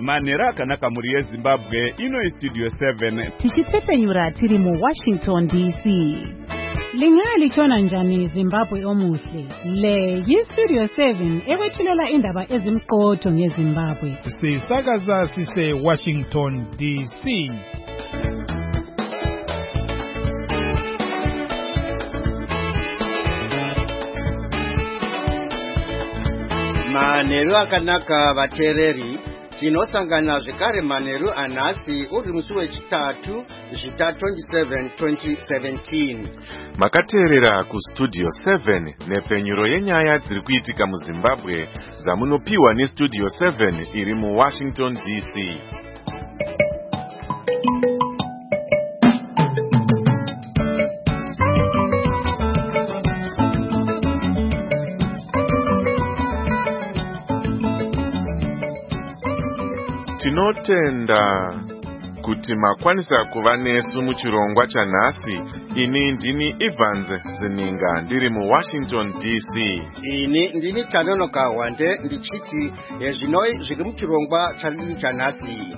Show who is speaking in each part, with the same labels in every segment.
Speaker 1: Manera akanaka muri yeZimbabwe ino Studio 7
Speaker 2: tichitsepenyura tiri mu Washington DC. Lingali chona njani Zimbabwe omuhle. Le Studio 7 ewethulela indaba ezimqotho ngeZimbabwe.
Speaker 3: Sisakaza sise Washington DC.
Speaker 4: Manero akanaka vatereri tinosangana zvekare manheru anhasi uri musi wechitatu zvita 27 2017.
Speaker 5: Makateerera kustudio 7 nepenyuro yenyaya dziri kuitika muZimbabwe dzamunopiwa nestudio 7 iri muWashington DC. Tinotenda kuti makwanisa kuva nesu muchirongwa chanhasi. Ini ndini Evans Zininga ndiri muWashington DC.
Speaker 4: Ini ndini Tanonoka Wande ndichiti zvinoi zviri muchirongwa chanhasi.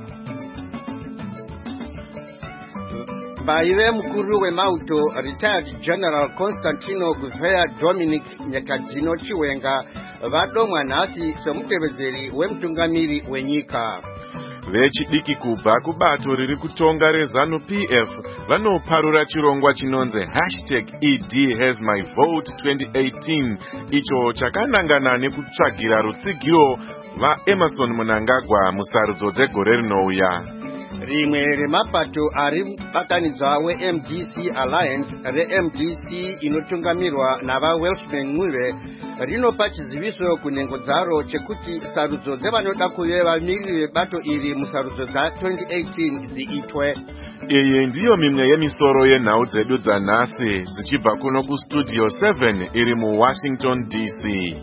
Speaker 4: Vaive mukuru wemauto retired General Constantino Gouveia Dominic Nyakadzino Chiwenga vadomwa nhasi semutevedzeri wemutungamiri wenyika.
Speaker 5: Vechidiki kubva kubato riri kutonga reZANU-PF vanoparura chirongwa chinonzi #EDHasMyVote 2018 icho chakanangana nekutsvagira rutsigiro vaEmmerson Mnangagwa musarudzo dzegore rinouya.
Speaker 4: Rimwe remapato ari batanidzwa weMDC Alliance reMDC inotungamirwa navaWelshman Mwive rinopa chiziviso kunhengo dzaro chekuti sarudzo dzevanoda kuve vamiriri vebato iri musarudzo dza2018 dziitwe.
Speaker 5: Iyi ndiyo mimwe yemisoro yenhau dzedu dzanhasi dzichibva kuno kustudio 7 iri muWashington DC.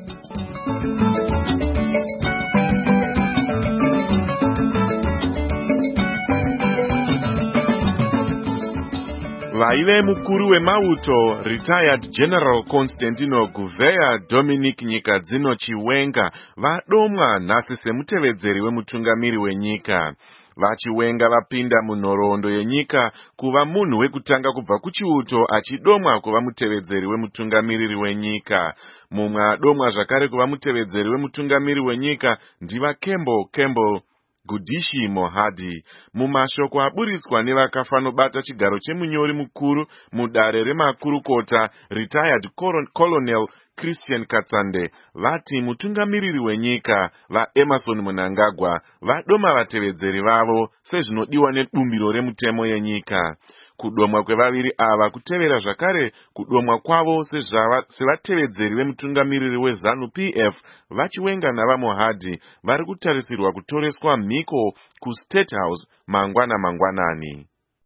Speaker 5: Vaive mukuru wemauto retired General Constantino Gouveia Dominic Nyakadzino Chiwenga vadomwa nhasi semutevedzeri wemutungamiri wenyika. Vachiwenga vapinda munhoroondo yenyika kuva munhu wekutanga kubva kuchiuto achidomwa kuva mutevedzeri wemutungamiriri wenyika. Mumwe adomwa zvakare kuva mutevedzeri wemutungamiri wenyika ndiva Campbell Gudishi Mohadi. Mumashoko aburitswa nevakafanobata chigaro chemunyori mukuru mudare remakurukota retired Colonel Christian Katsande vati mutungamiriri wenyika vaEmmerson Mnangagwa vadoma vatevedzeri vavo sezvinodiwa nedumbiro remutemo yenyika. Kudomwa kwevaviri ava kutevera zvakare kudomwa kwavo sevatevedzeri vemutungamiriri weZANU-PF Vachiwenga navaMohadi vari kutarisirwa kutoreswa mhiko kuState House mangwanani.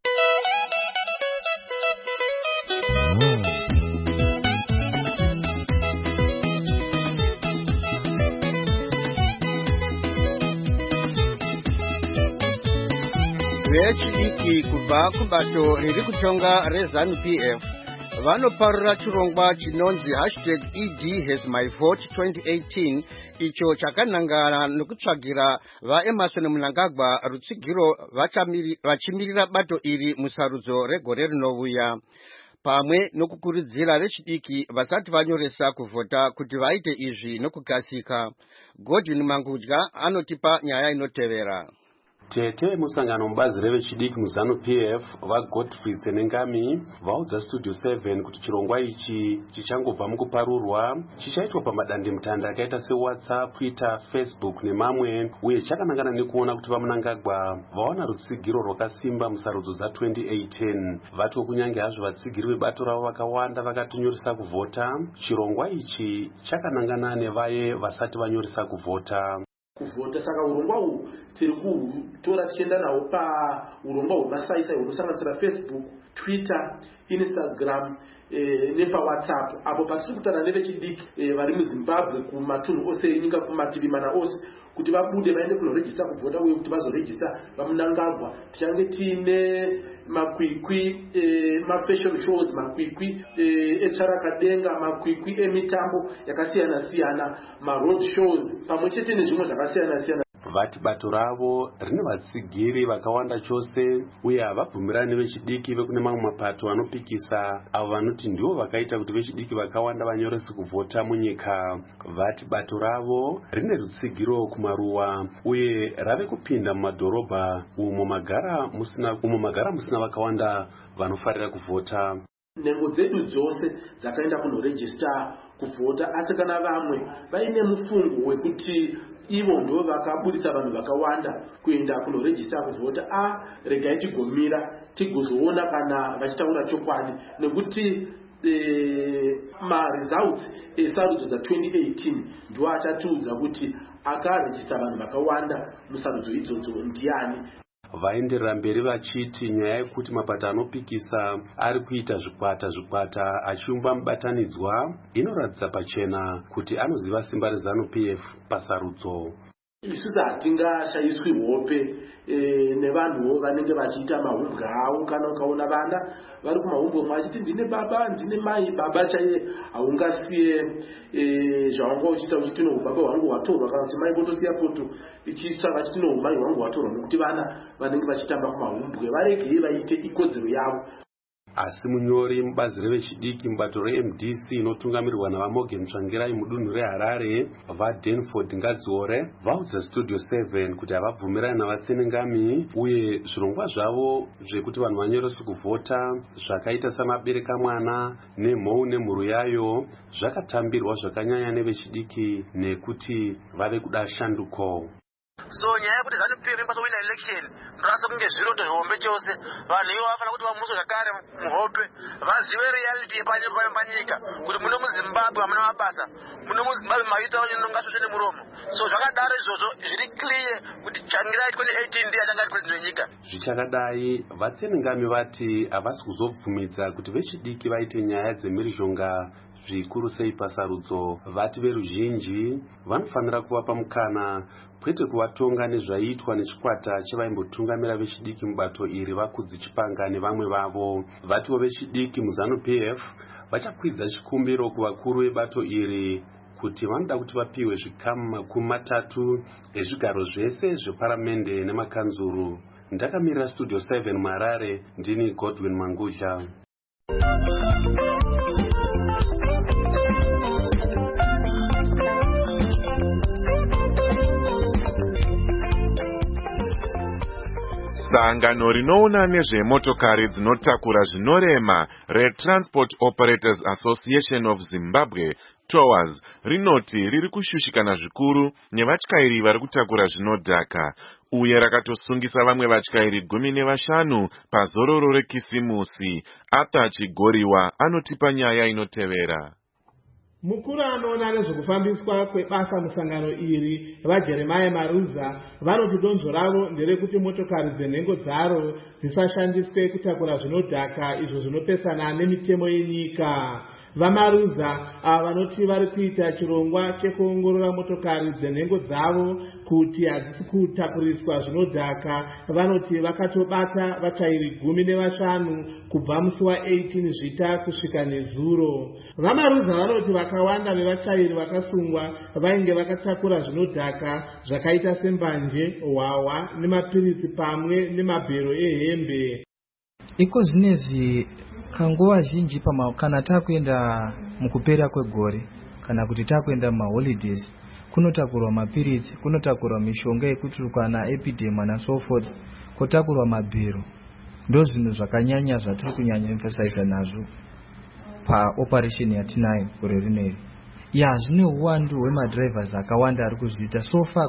Speaker 4: Vechidiki kubva kubato riri kutonga reZANU-PF vanoparura chirongwa chinonzi #EDHasMyVote 2018 icho chakanangana nekutsvagira vaEmmerson Mnangagwa rutsigiro vachimirira bato iri musarudzo regore rinouya, pamwe nokukurudzira vechidiki vasati vanyoresa kuvhota kuti vaite izvi nokukasika. Godwin Mangudya anotipa nyaya inotevera.
Speaker 6: Tete musangano mubazi revechidiki muZANU-PF vaGodfrey Tsenengami vaudza studio 7 kuti chirongwa ichi chichangobva mukuparurwa chichaitwa pamadandemutande akaita seWhatsApp, Twitter, Facebook nemamwe, uye chakanangana nekuona kuti vaMnangagwa vaona rutsigiro rwakasimba musarudzo dza2018. Vatwo kunyange hazvo vatsigiri vebato ravo vakawanda vakatonyoresa kuvhota, chirongwa ichi chakanangana nevaye vasati vanyoresa kuvhota.
Speaker 7: Kuvhota saka urongwa uhu tiri kutora tichienda nawo paurongwa hwemasaisai hunosanganisira Facebook, Twitter, Instagram nepaWhatsApp, apo patiri kutaura nevechidiki vari muZimbabwe kumatunhu ose enyika kumativi mana ose kuti vabude vaende kunorejista kuvhota uye kuti vazorejista vaMnangagwa. Tichange tiine makwikwi mafashion shows, makwikwi echarakadenga, makwikwi emitambo yakasiyana siyana, maroad shows pamwe chete nezvimwe zvakasiyana siyana.
Speaker 6: vati bato ravo rine vatsigiri vakawanda chose uye havabvumirani vechidiki vekune mamwe mapato anopikisa avo vanoti ndivo vakaita kuti vechidiki vakawanda vanyorese kuvhota munyika. Vati bato ravo rine rutsigiro kumaruwa uye rave kupinda mumadhorobha umo magara musina vakawanda vanofarira kuvhota.
Speaker 7: Nhengo dzedu dzose dzakaenda kunorejista kuvhota, asi kana vamwe vaine mufungo wekuti ivo ndo vakaburitsa vanhu vakawanda kuenda kunorejista kuvhota, regai tigomira tigozoona kana vachitaura chokwadi, nekuti maresults esarudzo dza2018 ndo achatiudza kuti akarejista vanhu vakawanda musarudzo idzodzo ndiani.
Speaker 6: Vaenderera mberi vachiti nyaya yekuti mapato anopikisa ari kuita zvikwata achiumba mubatanidzwa inoratidza pachena kuti anoziva simba reZANU-PF pasarudzo.
Speaker 7: Isusu hatingashayiswi hope nevanhuwo vanenge vachiita mahumbwe avo. Kana ukaona vana vari kumahumbwe mwachiti ndine baba ndine mai, baba chaiye haungasiye zvawanga uchiita uchiti no baba wangu watorwa, kana kuti mai kutosiya poto ichiitsa vachiti no mai wangu watorwa, nekuti vana vanenge vachitamba kumahumbwe varegei vaite ikodzero yavo.
Speaker 6: Asi munyori mubazi revechidiki mubato reMDC inotungamirirwa naVamorgan Tsvangirai mudunhu reHarare vaDanford Ngadziore vaudza Studio 7 kuti havabvumirani navatsenengami uye zvirongwa zvavo zvekuti vanhu vanyorese kuvhota zvakaita samabereka mwana nemhou nemhuru yayo zvakatambirwa zvakanyanya nevechidiki nekuti vave kuda shanduko.
Speaker 8: So nyaya yekuti ZANU-PF pasowina election rasa kunge zviroto zvihombe chose, vanhu ivo vafana kuti vamuswe zvakare muhope, vazive reality yepanyika kuti muno muZimbabwe hamuna mabasa, muno muZimbabwe maita vanongasvosve nemuromo. So zvakadaro izvozvo zviri clear kuti Tsvangirai 2018 ndiye achanga ari president wenyika.
Speaker 6: Zvichakadai vatsenengami vati havasi kuzobvumidza kuti vechidiki vaite nyaya dzemhirizhonga zvikuru sei pasarudzo. Vati veruzhinji vanofanira kuvapa mukana kwete kuvatonga nezvaiitwa nechikwata chevaimbotungamira vechidiki mubato iri vakudzi Chipanga nevamwe vavo. Vatiwo vechidiki muZANU-PF vachakwidza chikumbiro kuvakuru vebato iri kuti vanoda kuti vapiwe zvikamu 30 ezvigaro zvese zveparamende nemakanzuru. Ndakamirira Studio 7 muHarare, ndini Godwin Mangudya.
Speaker 5: Sangano rinoona nezvemotokari dzinotakura zvinorema reTransport Operators Association of Zimbabwe TOAS rinoti riri kushushikana zvikuru nevatyairi vari kutakura zvinodhaka, uye rakatosungisa vamwe vatyairi 15 pazororo reKisimusi. Arthur Chigoriwa anotipa nyaya inotevera.
Speaker 9: Mukuru anoona nezvekufambiswa kwebasa musangano iri vaJeremiah Maruza vanoti donzvo ravo nderekuti motokari dzenhengo dzaro dzisashandiswe kutakura zvinodhaka izvo zvinopesana nemitemo yenyika. VaMaruza ava vanoti vari kuita chirongwa chekuongorora motokari dzenhengo dzavo kuti hadzisi kutakuriswa zvinodhaka. Vanoti vakatobata vatyairi 15 kubva musi wa18 Zvita kusvika nezuro. VaMaruza vanoti vakawanda vevatyairi vakasungwa vainge vakatakura zvinodhaka zvakaita sembanje, hwahwa nemapiritsi pamwe nemabhero ehembe.
Speaker 10: Iko zvinezvi kanguva zhinji kana takuenda mukupera kwegore kana kuti takuenda maholidays kunotakurwa mapiritsi, kunotakurwa mishonga yekuturukana epidema na so forth, kotakurwa mabhero. Ndo zvinhu zvakanyanya zvatiri kunyanya emphasize nazvo paoperation yatinayo gore rineri. Zvine uwandu hwemadrivers akawanda ari kuzviita. So far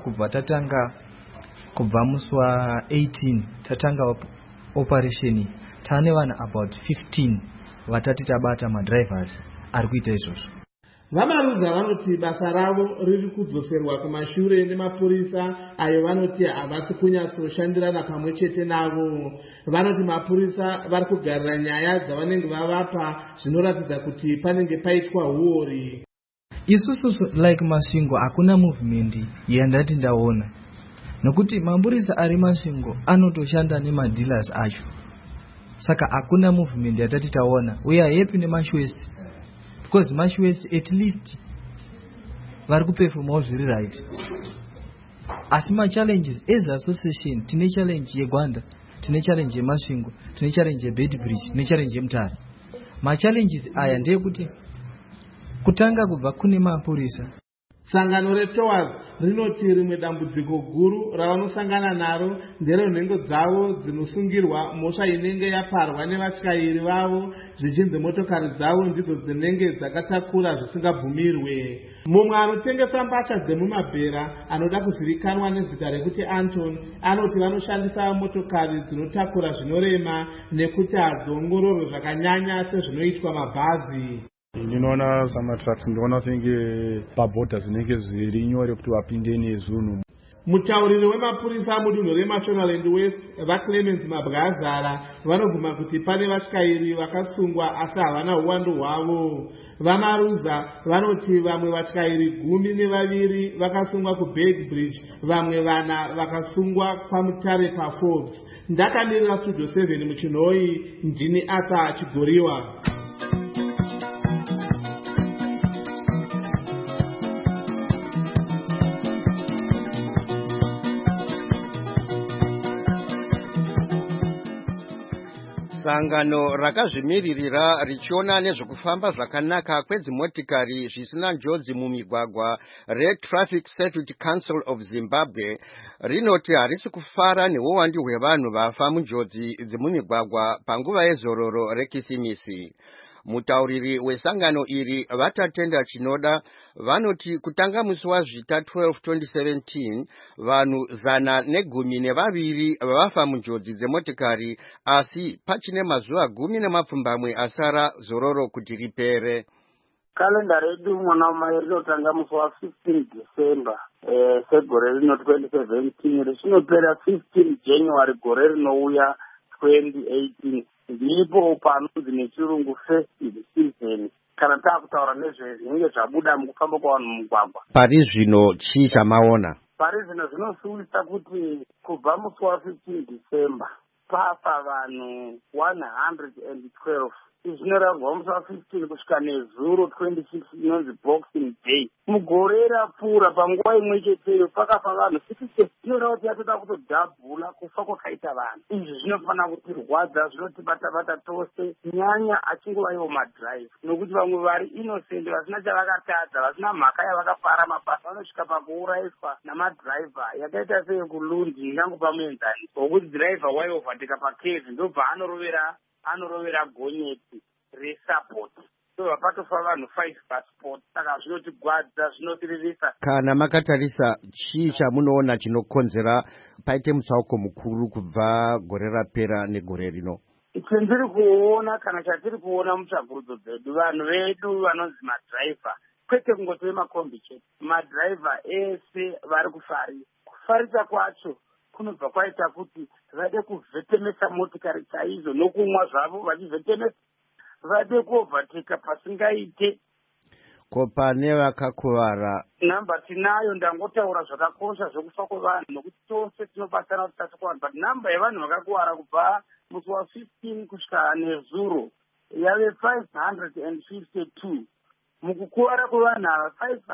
Speaker 10: kubva musi wa18 tatanga operation tane vanhu about 15 vatati tabata madrivers ari kuita izvozvo.
Speaker 9: VaMaruza vanoti basa ravo riri kudzoserwa kumashure nemapurisa ayo vanoti havasi kunyatsoshandirana pamwe chete navo. Vanoti mapurisa vari kugarira nyaya dzavanenge vavapa zvinoratidza kuti panenge paitwa huori.
Speaker 10: Isusu like Masvingo hakuna movement yandati ndaona, nokuti mapurisa ari Masvingo anotoshanda nemadealers acho. Saka hakuna movement yatati taona. We are happy neMashwest because Mashwest at least vari kuperformawo zviri right. asi ma-challenges as association tine challenge yeGwanda, tine challenge yeMasvingo, tine challenge yeBedbridge, tine challenge yeMutare. Ma-challenges aya ndeyekuti kutanga kubva kune mapurisa.
Speaker 9: Sangano reTowers rinoti rimwe dambudziko guru ravanosangana naro nderenhengo dzavo dzinosungirwa mhosva inenge yaparwa nevatyairi vavo zvichinzi motokari dzavo ndidzo dzinenge dzakatakura zvisingabvumirwe. Mumwe anotengesa mbatya dzemumabhera anoda kuzivikanwa nezita rekuti Anton anoti vanoshandisa motokari dzinotakura zvinorema nekuti hadziongororwe zvakanyanya sezvinoitwa mabhazi.
Speaker 11: Ndinoona samatrucks ndinoona senge pabhodha zvinenge zviri nyore kuti vapinde nezunhu.
Speaker 9: Mutauriri wemapurisa mudunhu reMashonaland West vaClemens Mabwazara vanobvuma kuti pane vatyairi vakasungwa asi havana uwandu hwavo. VaMaruza vanoti vamwe vatyairi 12 vakasungwa kuBedbridge, vamwe 4 vakasungwa kwaMutare paForbes. Ndakamirira Studio 7 muchinhoi, ndini Asa Chigoriwa.
Speaker 4: Sangano rakazvimiririra richiona nezvekufamba zvakanaka kwedzimotikari zvisina njodzi mumigwagwa reTraffic Safety Council of Zimbabwe rinoti harisi kufara neuwandu hwevanhu vafa munjodzi dzemumigwagwa panguva yezororo reKisimisi. Mutauriri wesangano iri vatatenda chinoda vanoti kutanga musi wazvita 12 2017 vanhu 112 vafa munjodzi dzemotikari, asi pachine mazuva 10 asara zororo kuti ripere.
Speaker 12: Kalenda redu mwana wamai rinotanga musi wa 15 December segore rino 2017 richinopera 15 January gore rinouya 2018. Ndipo panonzi nechirungu festive season kana taakutaura nezvezvinenge zvabuda mukufamba kwavanhu mumugwagwa.
Speaker 4: Pari zvino chii chamaona?
Speaker 12: Pari zvino zvinosuvisa kuti kubva musi wa 15 December pafa vanhu 112. Izvi zvinorambwa musi wa 15 kusvika nezuro 26 inonzi Boxing Day. Mugore rapfuura panguva imwe cheteyo pakafa vanhu 60. Zvinoreva kuti yatoda kutodhabhula kufa kwakaita vanhu. Izvi zvinofanira kutirwadza, zvinotibata-bata tose, nyanya achingova ivo madhiraivha, nokuti vamwe vari innocent vasina chavakatadza, vasina mhaka yavakafara mabasa vanosvika pakuuraiswa namadhiraivha yakaita seyekulundi ingangopa muenzani wokuti dhiraivha waiovateka pakezi ndobva anorovera gonyeti resapoti. So vapatofa vanhu 5 passport. Saka zvinotigwadza, zvinotirivisa.
Speaker 4: Kana makatarisa chii chamunoona chinokonzera paite mutsauko mukuru kubva gore rapera negore rino?
Speaker 12: Chandiri kuona kana chatiri kuona mutsvagurudzo dzedu, vanhu vedu vanonzi madhiraivha, kwete kungoti vemakombi chete, madhiraivha ese vari kufarisa. Kufarisa kwacho kunobva kwaita kuti vade kuvhetemesa motikari chaizvo nokumwa zvavo vachivhetemesa, vade kuovhateka pasingaite.
Speaker 4: Ko pane vakakuvara
Speaker 12: Namba tinayo, ndangotaura zvakakosha zvokufa kwevanhu nokuti tose tinobatsana kuti tati kuvanhu, but namba yevanhu vakakuvara kubva musi wa 15 kusvika nezuro yave 552. Mukukuvara kwevanhu ava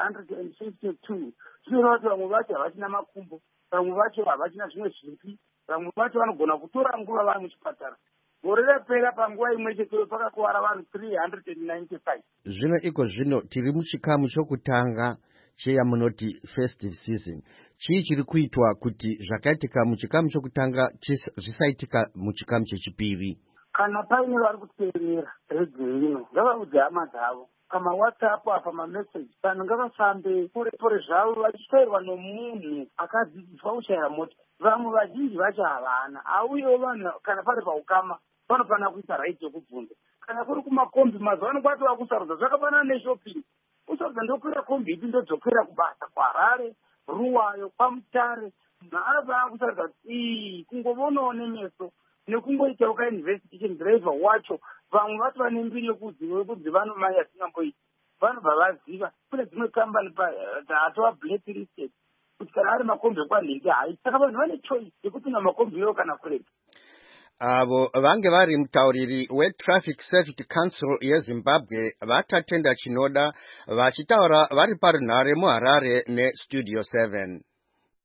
Speaker 12: 552 zvinoreva kuti vamwe vacho havachina makumbo, vamwe vacho havachina zvimwe zvipi, vamwe vacho vanogona kutora nguva vari muchipatara. Gore rapera panguva imwe chete pakakuvara vanhu 395.
Speaker 4: Zvino iko zvino tiri muchikamu chokutanga cheyamunoti festive season. Chii chiri kuitwa kuti zvakaitika muchikamu chokutanga zvisaitika muchikamu chechipiri?
Speaker 12: Kana paine vari kuteerera redio ino ngavaudze hama dzavo pamaWhatsApp apa mameseji, vanhu ngavafambe pore zvavo vachitaurwa nomunhu akadzidziswa kuchaya mota. Vamwe vazhinji vacho havana, auyewo vanhu kana pari paukama vanofanira kuita right yekubvunza. Kana kuri kumakombi mazuva ano kwati vakusarudza zvakafanana neshopping. Usarudza ndokwira kombi ipi ndodzokera kubasa kwaHarare, Ruwayo, kwaMutare. Munhu kusarudza kuti kungovonawo nemeso nekungoitawo kainvestigation driver wacho. Vamwe vacho vane mbiri yekudzi vanomanya singamboiti. Vanobva vaziva kune dzimwe kambani atova blacklisted kuti kana ari makombi ekwanhenge hai. Saka vanhu vane choice yekupinda makombi iwo kana kurega.
Speaker 4: Avo vange vari mutauriri weTraffic Safety Council yeZimbabwe vatatenda chinoda vachitaura vari parunhare muHarare neStudio 7.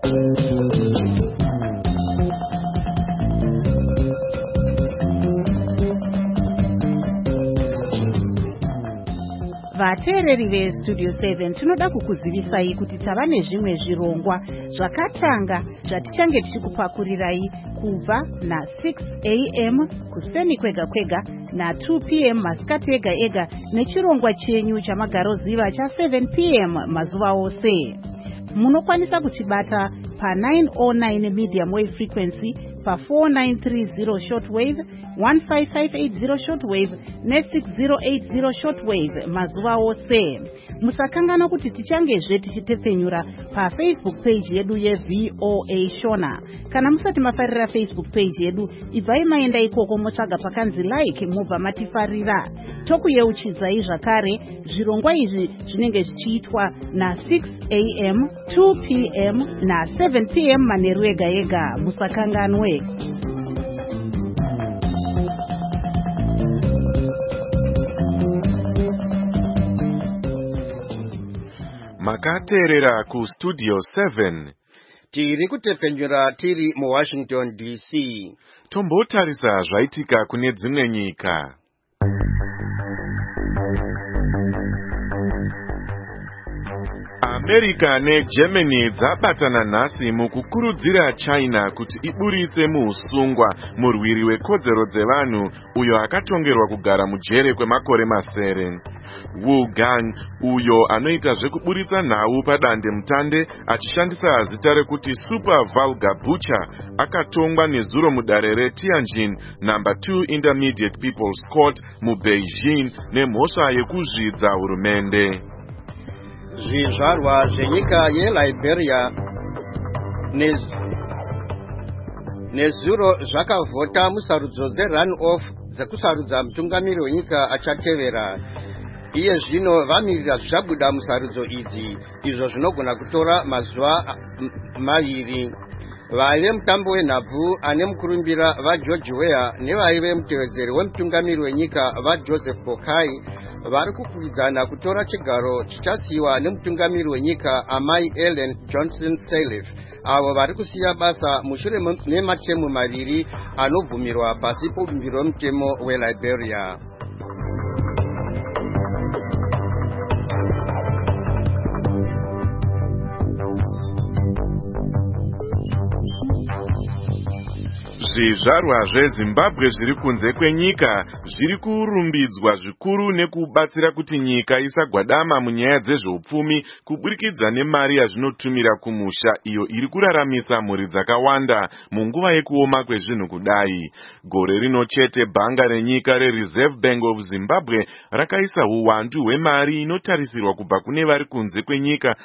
Speaker 2: Vateereri veStudio 7 tinoda kukuzivisai kuti tava nezvimwe zvirongwa zvakatanga zvatichange tichikupakurirai kubva na6 am kuseni kwega kwega na2 pm masikati ega ega nechirongwa chenyu chamagaroziva cha7 pm mazuva ose. Munokwanisa kuchibata pa909 medium wave frequency, pa4930 shortwave, 15580 shortwave ne6080 shortwave mazuva ose. Musakangana kuti tichangezve tichitepfenyura pafacebook page yedu yeVOA Shona. Kana musati mafarira Facebook page yedu, ibvai maenda ikoko motsvaga pakanzi like mubva matifarira. Tokuyeuchidzai zvakare zvirongwa izvi zvinenge zvichiitwa na6 am, 2 pm na7 pm manheru ega ega. Musakanganwe.
Speaker 5: Makateerera kuStudio 7.
Speaker 4: Tiri kutepfenyura tiri muWashington DC.
Speaker 5: Tombotarisa zvaitika kune dzimwe nyika. America neGermany dzabatana nhasi mukukurudzira China kuti iburitse muusungwa murwiri wekodzero dzevanhu uyo akatongerwa kugara mujere kwemakore masere. Wu Gang, uyo anoita zvekuburitsa nhau padande mutande achishandisa zita rekuti Super Vulgar Butcher, akatongwa nezuro mudare reTianjin number 2 Intermediate People's Court muBeijing nemhosva yekuzvidza hurumende.
Speaker 4: Zvizvarwa zvenyika yeLiberia nezuro zvakavhota musarudzo dzeRun-off dzekusarudza mutungamiri wenyika achatevera. Iye zvino vamirira zvichabuda musarudzo idzi, izvo zvinogona kutora mazuva maviri. Vaive mutambo wenhabvu ane mukurumbira vaGeorge Weah nevaive mutevedzeri wemutungamiri wenyika vaJoseph Boakai vari kukwidzana kutora chigaro chichasiyiwa nemutungamiri wenyika amai Ellen Johnson Sirleaf, avo vari kusiya basa mushure mematemu maviri anobvumirwa pasi pobumbiro wemutemo weLiberia.
Speaker 5: Zvizvarwa zveZimbabwe zviri kunze kwenyika zviri kurumbidzwa zvikuru nekubatsira kuti nyika isagwadama munyaya dzezveupfumi kuburikidza nemari yazvinotumira kumusha iyo iri kuraramisa mhuri dzakawanda munguva yekuoma kwezvinhu kudai. Gore rino chete bhanga renyika reReserve Bank of Zimbabwe rakaisa uwandu hwemari inotarisirwa kubva kune vari kunze kwenyika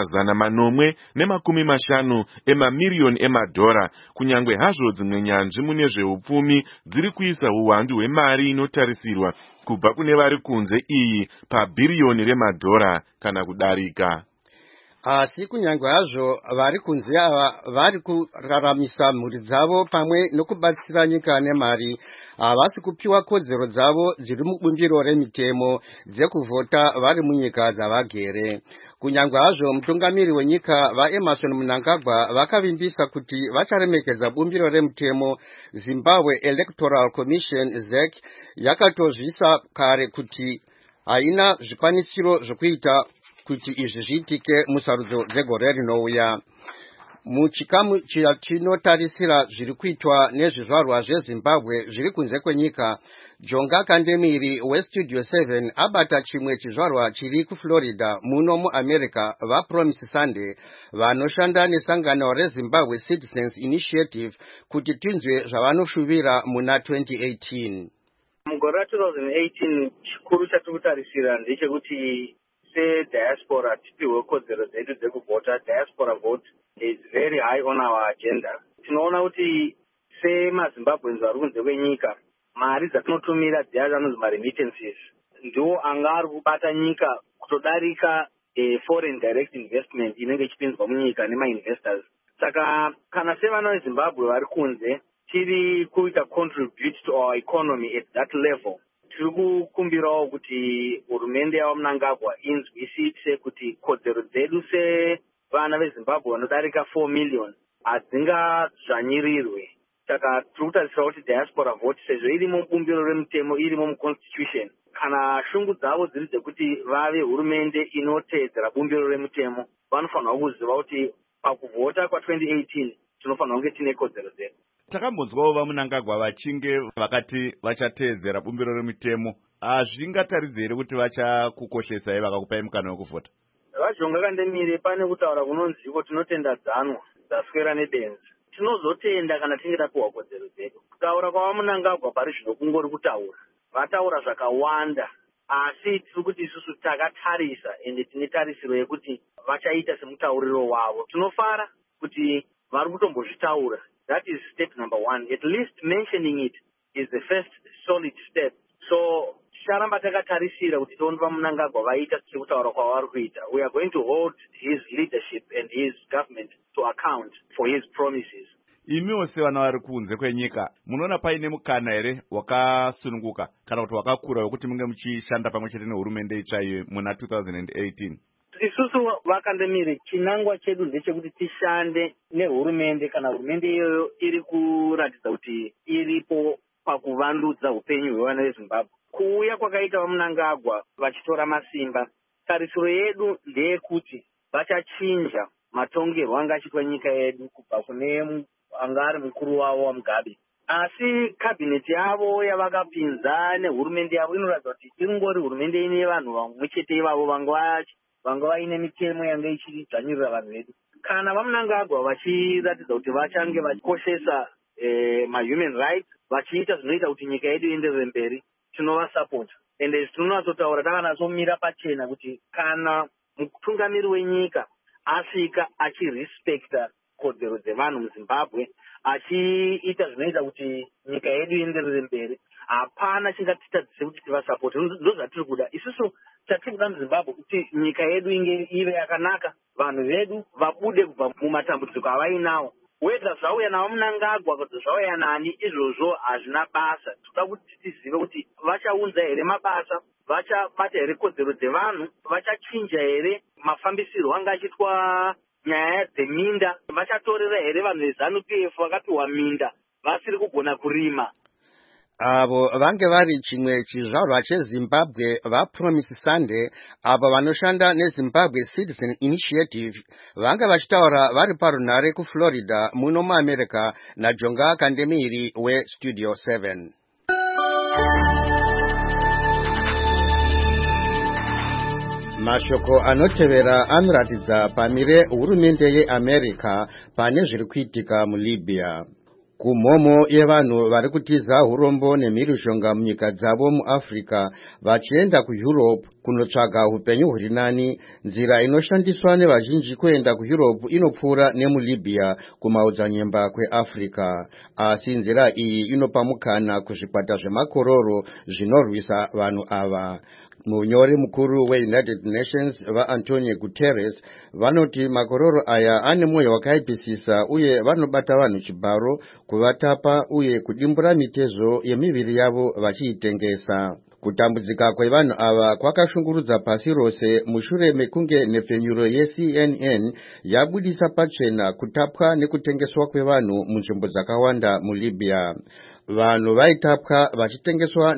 Speaker 5: pa550 emamiliyoni emadhora, kunyangwe hazvo dzimwe nyanzvi mune zveupfumi dziri kuisa uwandu hwemari inotarisirwa kubva kune vari kunze iyi pabhiriyoni remadhora kana kudarika.
Speaker 4: Asi kunyange hazvo vari kunze ava vari kuraramisa mhuri dzavo pamwe nokubatsira nyika nemari, havasi kupiwa kodzero dzavo dziri mubumbiro remitemo dzekuvhota vari munyika dzavagere. Kunyange hazvo mutungamiri wenyika vaEmerson Mnangagwa vakavimbisa kuti vacharemekedza bumbiro remutemo, Zimbabwe Electoral Commission ZEC yakatozvisa kare kuti haina zvikwanisiro zvokuita kuti izvi zviitike musarudzo dzegore rinouya. Muchikamu chinotarisira zviri kuitwa nezvizvarwa zveZimbabwe zviri kunze kwenyika, Jonga Kandemiri weStudio 7 abata chimwe chizvarwa chiri kuFlorida muno muAmerica vaPromise Sunday vanoshanda nesangano reZimbabwe Citizens Initiative kuti tinzwe zvavanoshuvira muna 2018.
Speaker 12: Mugore ra2018 chikuru chatiri kutarisira ndechekuti diaspora tipiwe kodzero dzedu dzekuvhota. Diaspora vote is very high on our agenda. Tinoona kuti semaZimbabweans vari kunze kwenyika, mari dzatinotumira dziya anonzi maremittances ndiwo anga ari kubata nyika kutodarika foreign direct investment inenge ichipinzwa munyika nemainvestors. Saka kana sevana veZimbabwe vari kunze tiri kuita contribute to our economy at that level, tiri kukumbirawo kuti hurumende yavo Mnangagwa inzwisise kuti kodzero dzedu vana vezimbabwe vanodarika 4 million hadzingadzvanyirirwe. Saka tiri kutarisira kuti diaspora vote sezvo irimo mubumbiro remutemo, irimo muconstitution, kana shungu dzavo dziri dzekuti vave hurumende inoteedzera bumbiro remutemo, vanofanirwa kuziva kuti pakuvhota kwa2018 tinofanirwa kunge tine kodzero dzedu.
Speaker 1: Takambonzwawo vaMunangagwa vachinge vakati vachateedzera bumbiro remutemo. Hazvingataridzwi here kuti vachakukoshesai vakakupai mukana wekuvhota?
Speaker 12: Vajonga Kandemire pane kutaura kunonziko tinotenda dzanwa dzaswera nebenzi. Tinozotenda kana tinge tapiwa kodzero dzedu. Kutaura kwavaMunangagwa pari zvino kungori kutaura. Vataura zvakawanda, asi tiri kuti isusu takatarisa ende tine tarisiro yekuti vachaita semutauriro wavo. Tinofara kuti vari kutombozvitaura. That is step number 1. At least mentioning it is the first solid step. So ticharamba takatarisira kuti tione vaMunangagwa vaita sekutaura kwavari kuita. We are going to hold his leadership and his government to account for his promises.
Speaker 1: Imiwo sevana vari kunze kwenyika, munoona paine mukana here wakasununguka kana kuti wakakura wekuti munge muchishanda pamwe chete nehurumende itsva muna 2018?
Speaker 12: Isusu vaKandemire, chinangwa chedu ndechekuti tishande nehurumende kana hurumende iyoyo iri kuratidza kuti iripo pakuvandudza upenyu hwevana veZimbabwe. Kuuya kwakaita vaMunangagwa vachitora masimba, tarisiro yedu ndeyekuti vachachinja matongerwo anga achiitwa nyika yedu kubva kune anga ari mukuru wavo waMugabe. Asi kabineti yavo yavakapinza nehurumende yavo inoratidza kuti ingori hurumende ine vanhu vamwe chete ivavo vanga vaine mitemo yanga ichidzvanyirira vanhu vedu. Kana vaMunangagwa vachiratidza kuti vachange vachikoshesa ma-human rights, vachiita zvinoita kuti nyika yedu ienderere mberi, tinovasapota. Ende tinonatsotaura takanatsomira pachena kuti kana mutungamiri wenyika asvika achirespekta kodzero dzevanhu muZimbabwe, achiita zvinoita kuti nyika yedu ienderere mberi, hapana chingatitadzise kuti tivasapote. Ndozvatiri kuda isusu. Chatiri kuda muZimbabwe kuti nyika yedu ive yakanaka, vanhu vedu vabude kubva mumatambudziko avainawo. Wega zvauya navaMunangagwa kuti zvauya nani, izvozvo hazvina basa. Toda kuti tizive kuti vachaunza here mabasa, vachabata here kodzero dzevanhu, vachachinja here mafambisirwo anga achiitwa nyaya dzeminda, vachatorera here vanhu veZANU-PF vakapiwa minda vasiri kugona kurima.
Speaker 4: Avo vange vari chimwe chizvarwa cheZimbabwe vaPromise Sunday, avo vanoshanda neZimbabwe Citizen Initiative, vange vachitaura vari parunhare kuFlorida muno muAmerica naJonga Kandemire weStudio 7. Mashoko anotevera anoratidza pamire hurumende yeAmerica pane zviri kuitika muLibya. Kumhomo yevanhu vari kutiza urombo nemhirizhonga munyika dzavo muAfrica vachienda kuEurope kunotsvaga upenyu huri nani, nzira inoshandiswa nevazhinji kuenda kuEurope inopfuura nemuLibya kumaodzanyemba kweAfrica. Asi nzira iyi inopa mukana kuzvikwata zvemakororo zvinorwisa vanhu ava. Munyori mukuru weUnited Nations vaAntonio Guterres vanoti makororo aya ane mwoyo wakaipisisa uye vanobata vanhu chibharo, kuvatapa uye kudimbura mitezo yemiviri yavo vachiitengesa. Kutambudzika kwevanhu ava kwakashungurudza pasi rose mushure mekunge nhepfenyuro yeCNN yabudisa pachena kutapwa nekutengeswa kwevanhu munzvimbo dzakawanda muLibya. Vanhu vaitapwa vachitengeswa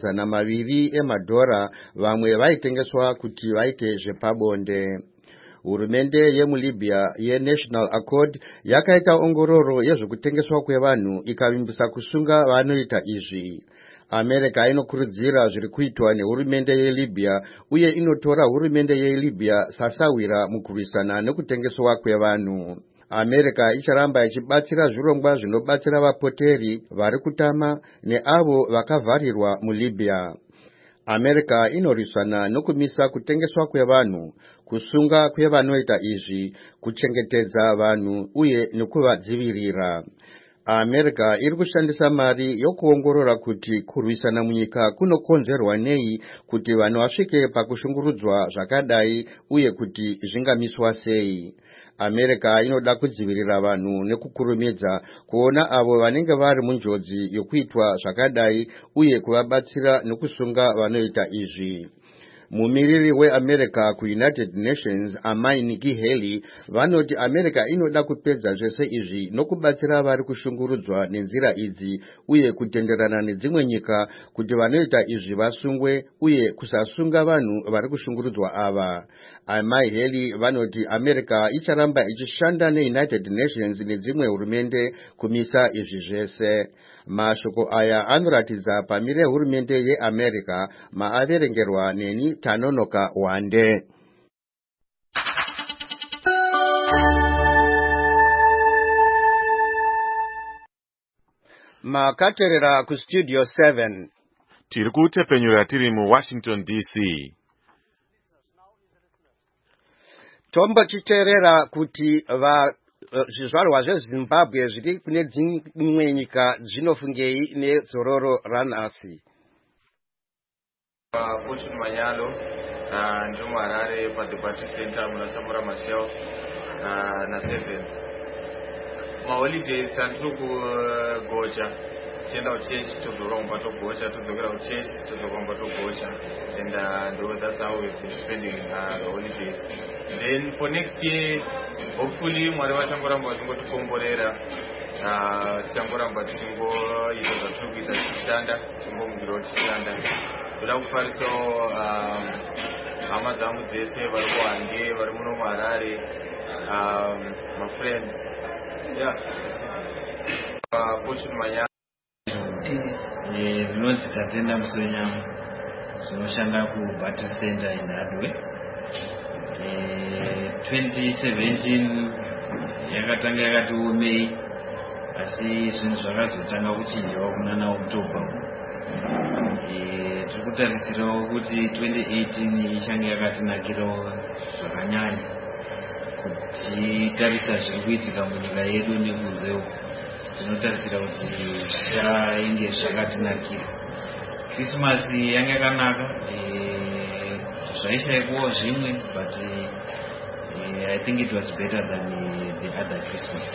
Speaker 4: $200 emadhora, vamwe vaitengeswa kuti vaite zvepabonde. Hurumende yemuLibya yeNational Accord yakaita ongororo yezvekutengeswa kwevanhu ikavimbisa kusunga vanoita izvi. America inokurudzira zviri kuitwa nehurumende yeLibya uye inotora hurumende yeLibya sasawira mukurwisana nekutengeswa kwevanhu. America icharamba ichibatsira zvirongwa zvinobatsira vapoteri vari kutama neavo vakavharirwa muLibya. America inorwisana nokumisa kutengeswa kwevanhu, kusunga kwevanoita izvi, kuchengetedza vanhu uye nekuvadzivirira. America iri kushandisa mari yokuongorora kuti kurwisana munyika kunokonzerwa nei, kuti vanhu vasvike pakushungurudzwa zvakadai uye kuti zvingamiswa sei. America inoda kudzivirira vanhu nekukurumidza kuona avo vanenge vari munjodzi yokuitwa zvakadai uye kuvabatsira nokusunga vanoita izvi. mumiriri weAmerica kuUnited Nations amai Nikki Haley vanoti America inoda kupedza zvese izvi nokubatsira vari kushungurudzwa nenzira idzi uye kutenderana nedzimwe nyika kuti vanoita izvi vasungwe uye kusasunga vanhu vari kushungurudzwa ava. Amai Haley vanoti America icharamba ichishanda neUnited Nations nedzimwe hurumende kumisa izvi zvese. Mashoko aya anoratidza pamire hurumende yeAmerica maaverengerwa neni Tanonoka Wande. Makaterera ku Studio 7.
Speaker 5: Tiri kutepenyura tiri mu Washington DC.
Speaker 4: Tombochiteerera kuti zvizvarwa zveZimbabwe zviri kune dzimwe nyika zvinofungei nedzororo ranhasi.
Speaker 13: Fortune Manyalo ndiri muHarare paDebate Center muna Samora Machel naSevens. Maholidays tandiri kugocha tienda kuchechi todzoka kumba togocha todzokera kuchechi todzoka kumba togocha and that's how we've been spending the holidays. Then for next year hopefully Mwari vachangoramba vachingotikomborera tichangoramba tichingoita zvatiri kuita tichishanda tichingomukirawo tichishanda. Ndoda kufarisawo hama dzangu dzese vari kuHange vari muno muHarare my friends Fortune Manyalo
Speaker 14: rinonzi Tatenda Musonyama zvinoshanda kuBattle Center in Hadwe. 2017 yakatanga yakati omei asi zvinhu zvakazotanga kuchinjawo kunana October. Tiri kutarisirawo kuti 2018 ichange yakatinakirawo zvakanyanya kutarisa zviri kuitika munyika yedu nekunze uko. Tinotarisira kuti zvichainge zvakatinakira. Krismasi yange yakanaka, zvaishaikwawo zvimwe, but I think it was better than the other Christmas.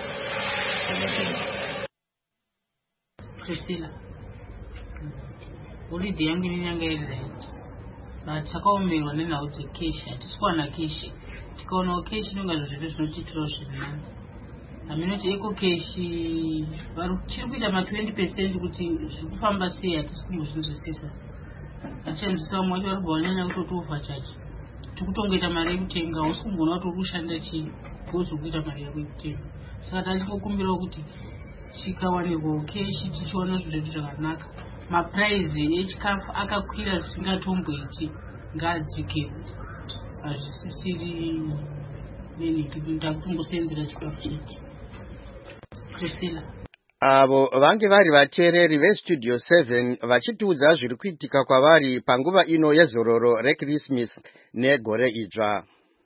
Speaker 15: Priscilla, holiday yangu inenge iri right, but takaomerwa nenhau dzekeshi, hatisikuwana keshi. Tikaonawo keshi inonga zviro zvinotitirawo zvirinani. Aminoti eko keshi chiri kuita ma20% kuti zvikufamba sei hatisi kumbozvinzwisisa. Tichanzwisa vamwe vacho vari kubvanyanya kutoti overcharge. Tikutongoita mari yekutenga usi kumboona kuti uri kushanda chii because uri kuita mari yako yekutenga. Saka tachikumbirawo kuti chikawanirwawo keshi tichiona zvinhu zvedu zvakanaka. Mapuraizi echikafu akakwira zvisingatomboiti ngaadzikewo. Hazvisisiri nini ndakutongosenzera chikafu chete. Priscilla.
Speaker 4: Avo vange vari vateereri veStudio 7 vachitiudza zviri kuitika kwavari panguva ino yezororo reKrismasi negore idzva.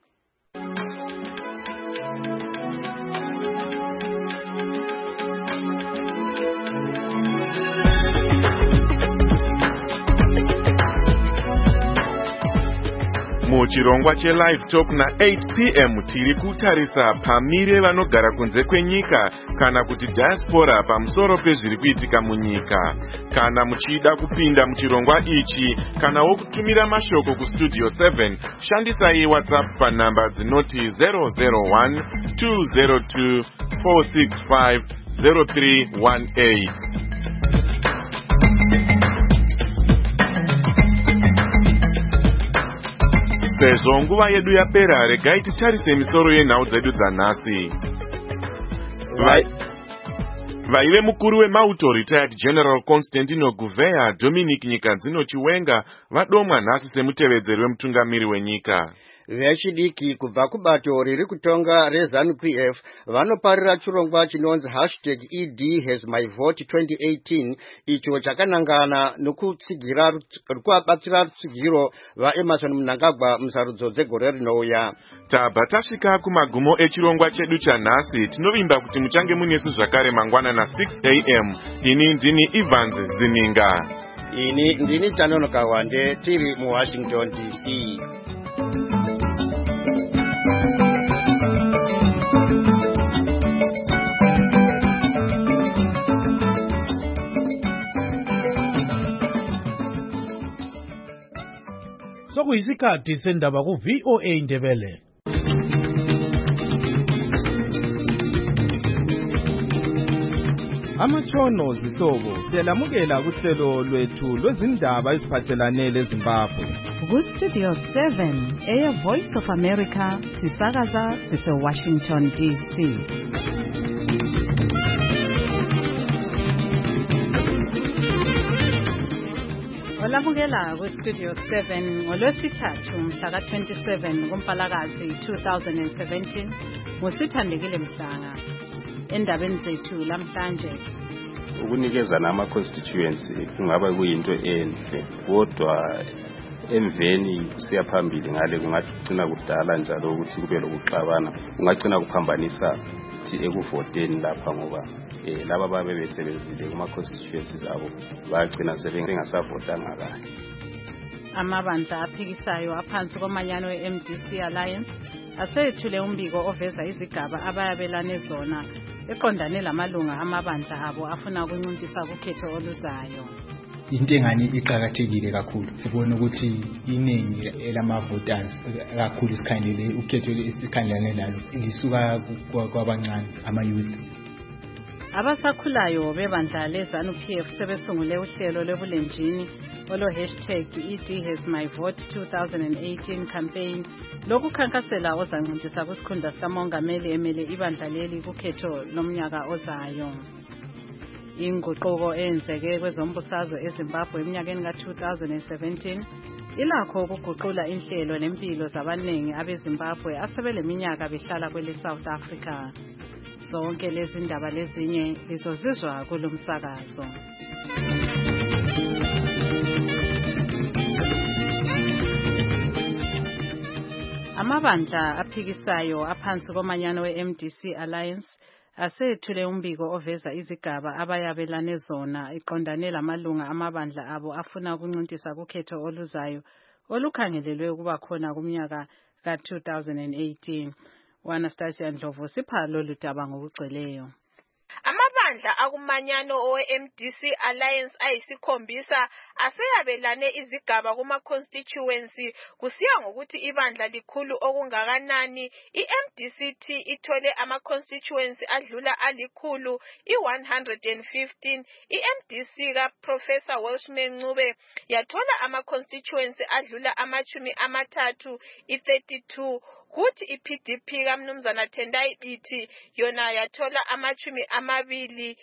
Speaker 5: Muchirongwa cheLive Talk na8 p.m. tiri kutarisa pamire vanogara kunze kwenyika kana kuti diaspora pamusoro pezviri kuitika munyika. Kana muchida kupinda muchirongwa ichi kana wokutumira mashoko kuStudio 7 shandisai WhatsApp panhamba dzinoti 001 202 465 0318. Sezvo nguva yedu yapera, regai titarise misoro yenhau dzedu dzanhasi. Vaive mukuru weMauto Retired General Constantino Gouveia Dominic Nyikanzino Chiwenga vadomwa nhasi semutevedzeri wemutungamiri wenyika.
Speaker 4: Vechidiki kubva kubato riri kutonga reZANU-PF vanoparira chirongwa chinonzi #ED_HasMyVote2018 icho chakanangana nokubatsira rutsigiro vaEmerson Mnangagwa musarudzo dzegore rinouya.
Speaker 5: Tabva tasvika kumagumo echirongwa chedu chanhasi. Tinovimba kuti muchange munesu zvakare mangwana na 6 a.m. Ini ndini Evans Zininga.
Speaker 4: Ini ndini Tanonoka Wande tiri muWashington DC.
Speaker 3: sokuyisikhathi sendaba ku-VOA Indebele.
Speaker 16: Amatshono zihlobo siyalamukela kuhlelo lwethu lwezindaba eziphathelane leZimbabwe.
Speaker 2: Ku-Studio 7 Voice of America sisakaza sise-Washington DC. Olamukela ku-Studio 7 ngolwesithathu mhla ka-27 kuMpalakazi 2017 ngusithandekile Mhlanga. Endabeni zethu lamhlanje
Speaker 17: ukunikezana ama-constituency kungaba kuyinto enhle kodwa emveni siyaphambili ngale kungagcina kudala njalo ukuthi kube lokuxabana kungagcina kuphambanisa ekuvoteni lapha ngoba laba babe besebenzile kuma-constituencies abo bagcina sebengasavotanga kahle.
Speaker 2: Amabandla aphikisayo aphansi komanyano we-MDC Alliance asethule umbiko oveza izigaba abayabelane zona eqondane lamalunga amabandla abo afuna ukunciphisa ukhetho oluzayo.
Speaker 18: Into engani iqhakathekile kakhulu sibona ukuthi iningi elamavoters kakhulu isikhandile ukhetho esikhandlane lalo lisuka kwabancane ama-youth.
Speaker 2: Abasakhulayo bebandla leZANU-PF sebesungule uhlelo lwebulenjini olo#EDHasMyVote 2018 campaign lokukhankasela ozanciphisa kusikhundla sikamongameli emele ibandla leli kukhetho lomnyaka ozayo. Inguquko eyenzeke kwezombusazwe eZimbabwe eminyakeni ka-2017 ilakho ukuguqula inhlelo nempilo zabaningi abeZimbabwe asebeleminyaka behlala kwele South Africa. Zonke lezi ndaba lezinye lizozizwa kulomsakazo. Amabandla aphikisayo aphansi komanyano we-MDC Alliance asethule umbiko oveza izigaba abayabelane zona iqondane lamalunga amabandla abo afuna ukunciphisa ukhetho oluzayo olukhangelelwe ukuba khona kumnyaka ka-2018. Anastasia Ndlovu sipha lolu daba ngokugcweleyo.
Speaker 19: Amabandla akumanyano owe-MDC Alliance ayisikhombisa aseyabelane izigaba kuma-constituency kusiya ngokuthi ibandla likhulu okungakanani. I-MDC-T ithole ama-constituency adlula alikhulu i-115. I-MDC ka-Professor Welshman Ncube yathola ama-constituency adlula amachumi amathathu i-32. Kuthi i-PDP kaMnumzana Tendai Biti yona yathola amachumi amabili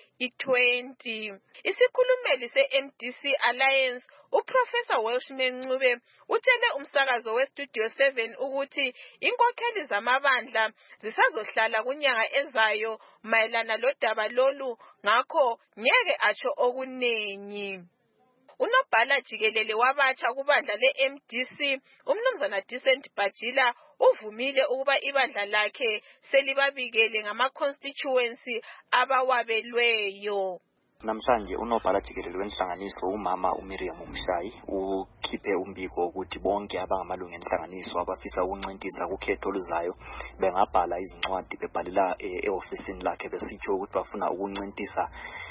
Speaker 19: i-20. Isikhulumeli se-MDC Alliance uProfessor Welshman Ncube utshele umsakazo we-Studio 7 ukuthi inkokheli zamabandla zisazohlala kunyanga ezayo mayelana lodaba lolu ngakho ngeke atsho okuningi. Unobhala jikelele wabatsha kubandla le-MDC uMnumzana Decent Bajila uvumile ukuba ibandla lakhe selibabikele ngama-constituency abawabelweyo.
Speaker 20: Namhlanje unobhala jikelele wenhlanganiso umama uMiriam Mshayi ukhiphe umbiko ukuthi bonke abangamalungu enhlanganiso abafisa ukuncintisa ukhetho oluzayo bengabhala izincwadi bebhalela e-ofisini lakhe besitsho ukuthi bafuna ukuncintisa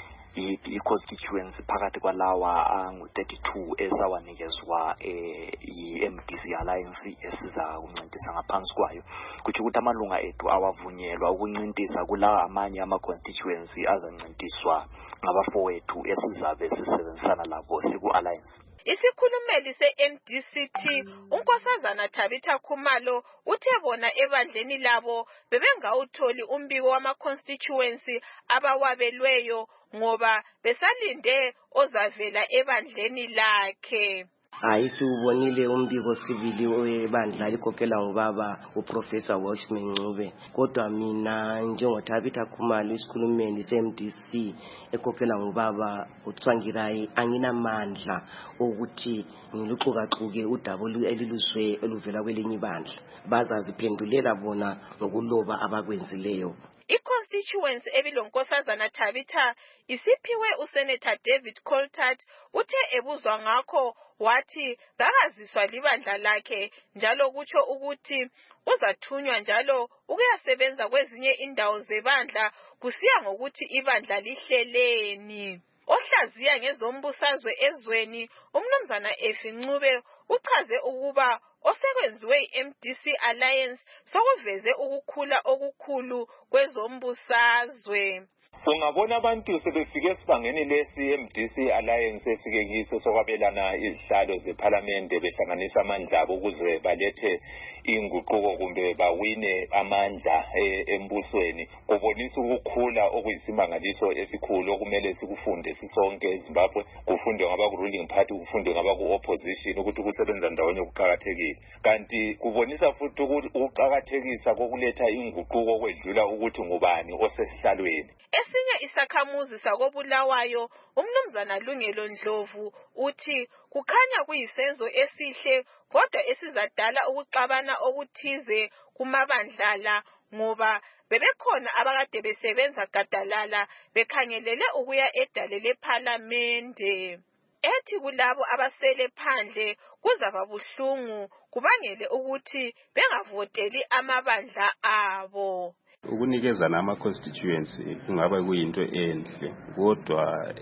Speaker 20: i-constituency phakathi kwalawa angu-32 ezawanikezwa i-MDC Alliance esiza ukuncintisa ngaphansi kwayo. Kuthi ukuthi amalunga ethu awavunyelwa ukuncintisa kulawa amanye ama-constituency azancintiswa ngabafowethu esizabe sisebenzisana labo siku-Alliance.
Speaker 19: Isikhulumeli se-MDC-T unkosazana Tabitha Khumalo uthe bona ebandleni labo bebengawutholi umbiko wama-constituency abawabelweyo ngoba besalinde ozavela ebandleni lakhe.
Speaker 21: Siwubonile umbiko sibili webandla likhokhela ngubaba uProfessor Welshman Ncube, kodwa mina njengoThabitha Khumalo isikhulumeli se-MDC ekhokhela ngubaba uTsvangirai anginamandla ukuthi ngiluxukaxuke udaba eliluzwe eluvela kwelinye ibandla. Bazaziphendulela bona ngokuloba abakwenzileyo.
Speaker 19: I-constituency ebilonkosazana Tabitha isiphiwe uSenator David Coltart uthe ebuzwa ngakho wathi kakaziswa libandla lakhe njalo kutsho ukuthi uzathunywa njalo ukuyasebenza kwezinye indawo zebandla kusiya ngokuthi ibandla lihleleni. Ohlaziya ngezombusazwe ezweni uMnumzana Efi Ncube uchaze ukuba osekwenziwe i-MDC Alliance sokuveze ukukhula okukhulu kwezombusazwe.
Speaker 7: Ungabona abantu sebefike esibangeni lesi MDC Alliance efike kiso sokwabelana izihlalo zeParliament behlanganisa amandla abo ukuze balethe inguquko kumbe bawine amandla embusweni. Kubonisa ukukhula okuyisimangaliso esikhulu okumele sikufunde sisonke eZimbabwe, kufundwe ngaba ku ruling party, kufundwe ngaba ku opposition ukuthi ukusebenza ndawonye kuqhakathekile. Kanti kubonisa futhi ukuqhakathekisa kokuletha inguquko kwedlula ukuthi ngubani osesihlalweni.
Speaker 19: Esinye isakhamuzi sakobulawayo umnumzana Lungelo Ndlovu uthi kukhanya kuyisenzo esihle kodwa esizadala ukuxabana okuthize kumabandlala ngoba bebekhona abakade besebenza gadalala bekhangelele ukuya edale leParliamente. Ethi kulabo abasele phandle kuzaba buhlungu kubangele ukuthi bengavoteli amabandla abo.
Speaker 17: Ukunikezana ama-constituency kungaba kuyinto enhle, kodwa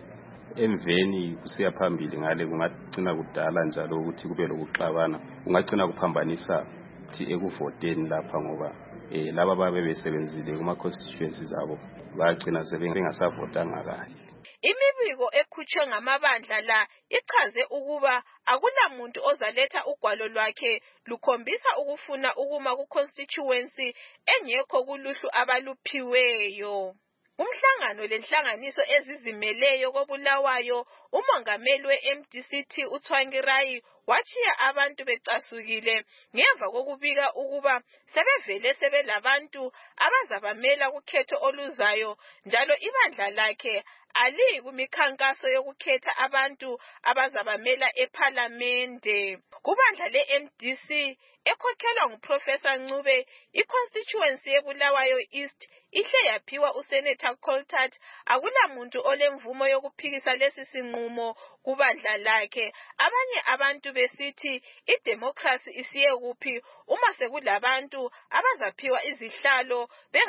Speaker 17: emveni kusiya phambili ngale kungagcina kudala njalo ukuthi kube lokuxabana, kungagcina kuphambanisa ekuvoteni lapha ngoba laba babe besebenzile kuma-constituencies zabo bagcina sebengasavotanga kahle.
Speaker 19: Imibiko ekhutshwe ngamabandla la ichaze ukuba akulamuntu ozaletha ugwalo lwakhe lukhombisa ukufuna ukuma ku-constituency engekho kuluhlu abaluphiweyo. Umhlangano lenhlanganiso ezizimeleyo kobulawayo umongameli we-MDCT uThwangirai wachiya abantu becasukile ngemva kokubika ukuba sebevele sebelabantu abazabamela kukhetho oluzayo njalo ibandla lakhe ali kumikhankaso yokukhetha abantu abazabamela eParliamente. Kubandla le-MDC ekhokhelwa nguProfessor Ncube, i-constituency yeBulawayo East ihle yaphiwa uSenator Coltart. Akulamuntu olemvumo yokuphikisa lesi sinqumo kubandla lakhe. Abanye abantu besithi idemocracy isiye kuphi uma sekulabantu abazaphiwa izihlalo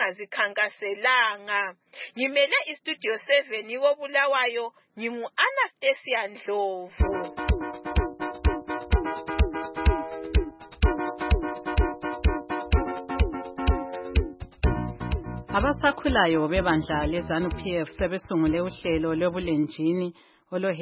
Speaker 19: bengazikhankaselanga. Ngimele iStudio 7 koBulawayo, ngingu-Anastasia Ndlovu.
Speaker 2: Abasakhulayo bebandla leZANU-PF sebesungule uhlelo lwebulenjini olo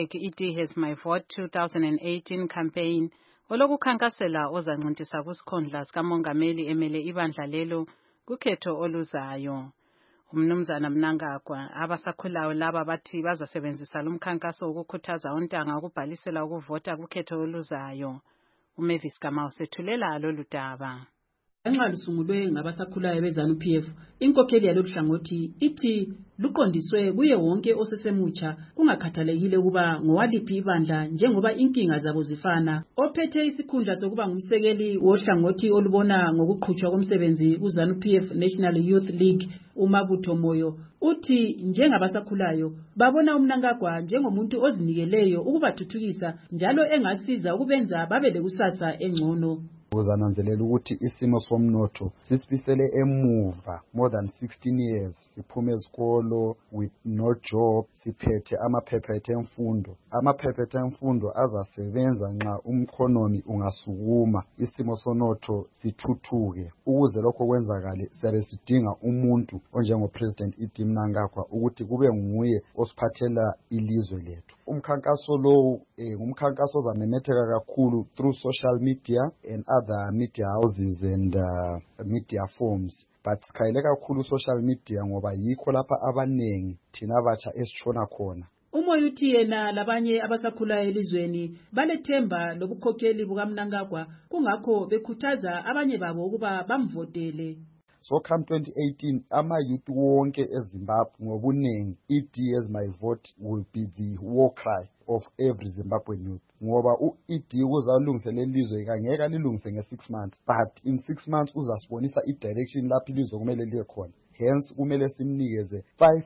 Speaker 2: #IDHasMyVote 2018 campaign olokukhankasela ozancintiswa kusikhundla sikamongameli emele ibandla lelo kukhetho oluzayo. Umnumzana Mnangagwa abasakhulayo laba bathi bazasebenzisa lumkhankaso ukukhuthaza ontanga ukubhalisela ukuvota kukhetho oluzayo. uMavis Kamau sethulela lolu daba.
Speaker 22: Nxa lusungulwe ngabasakhulayo beZANU-PF, inkokheli yalolu hlangothi ithi luqondiswe kuye wonke osesemutsha kungakhathalekile ukuba ngowaliphi ibandla njengoba inkinga zabo zifana. Ophethe isikhundla sokuba ngumsekeli wohlangothi olubona ngokuqhutshwa komsebenzi kuZANU-PF National Youth League uMabutho Moyo uthi njengabasakhulayo babona uMnangagwa njengomuntu ozinikeleyo ukubathuthukisa njalo engasiza ukubenza babe lekusasa engcono.
Speaker 23: Uzananzelela ukuthi isimo somnotho sisibisele emuva more than 16 years. Siphume ezikolo with no job, siphethe amaphepha emfundo. Amaphepha emfundo azasebenza nxa umkhonomi ungasukuma, isimo sonotho sithuthuke. Ukuze lokho kwenzakale siyabe sidinga umuntu onjengoPresident Iti Mnangagwa ukuthi kube nguye osiphathela ilizwe lethu. Umkhankaso lo ngumkhankaso ozamemetheka kakhulu through social media and other media houses and media forms. But sikhayele kakhulu social media ngoba yikho lapha abanengi thina abatsha esitshona khona.
Speaker 22: Umoya uthi yena labanye abasakhulayo elizweni balethemba lobukhokheli bukaMnangagwa kungakho bekhuthaza abanye babo ukuba bamvotele.
Speaker 23: So come 2018 ama-youth wonke eZimbabwe ngobunengi IDHasMyVote will be the war cry of every Zimbabwean youth. Ngoba u-ED uzalungisela ilizwe kangeka lilungise nge6 months, but in 6 months uzasibonisa i-direction lapho ilizwe kumele liye khona. Hence kumele simnikeze 5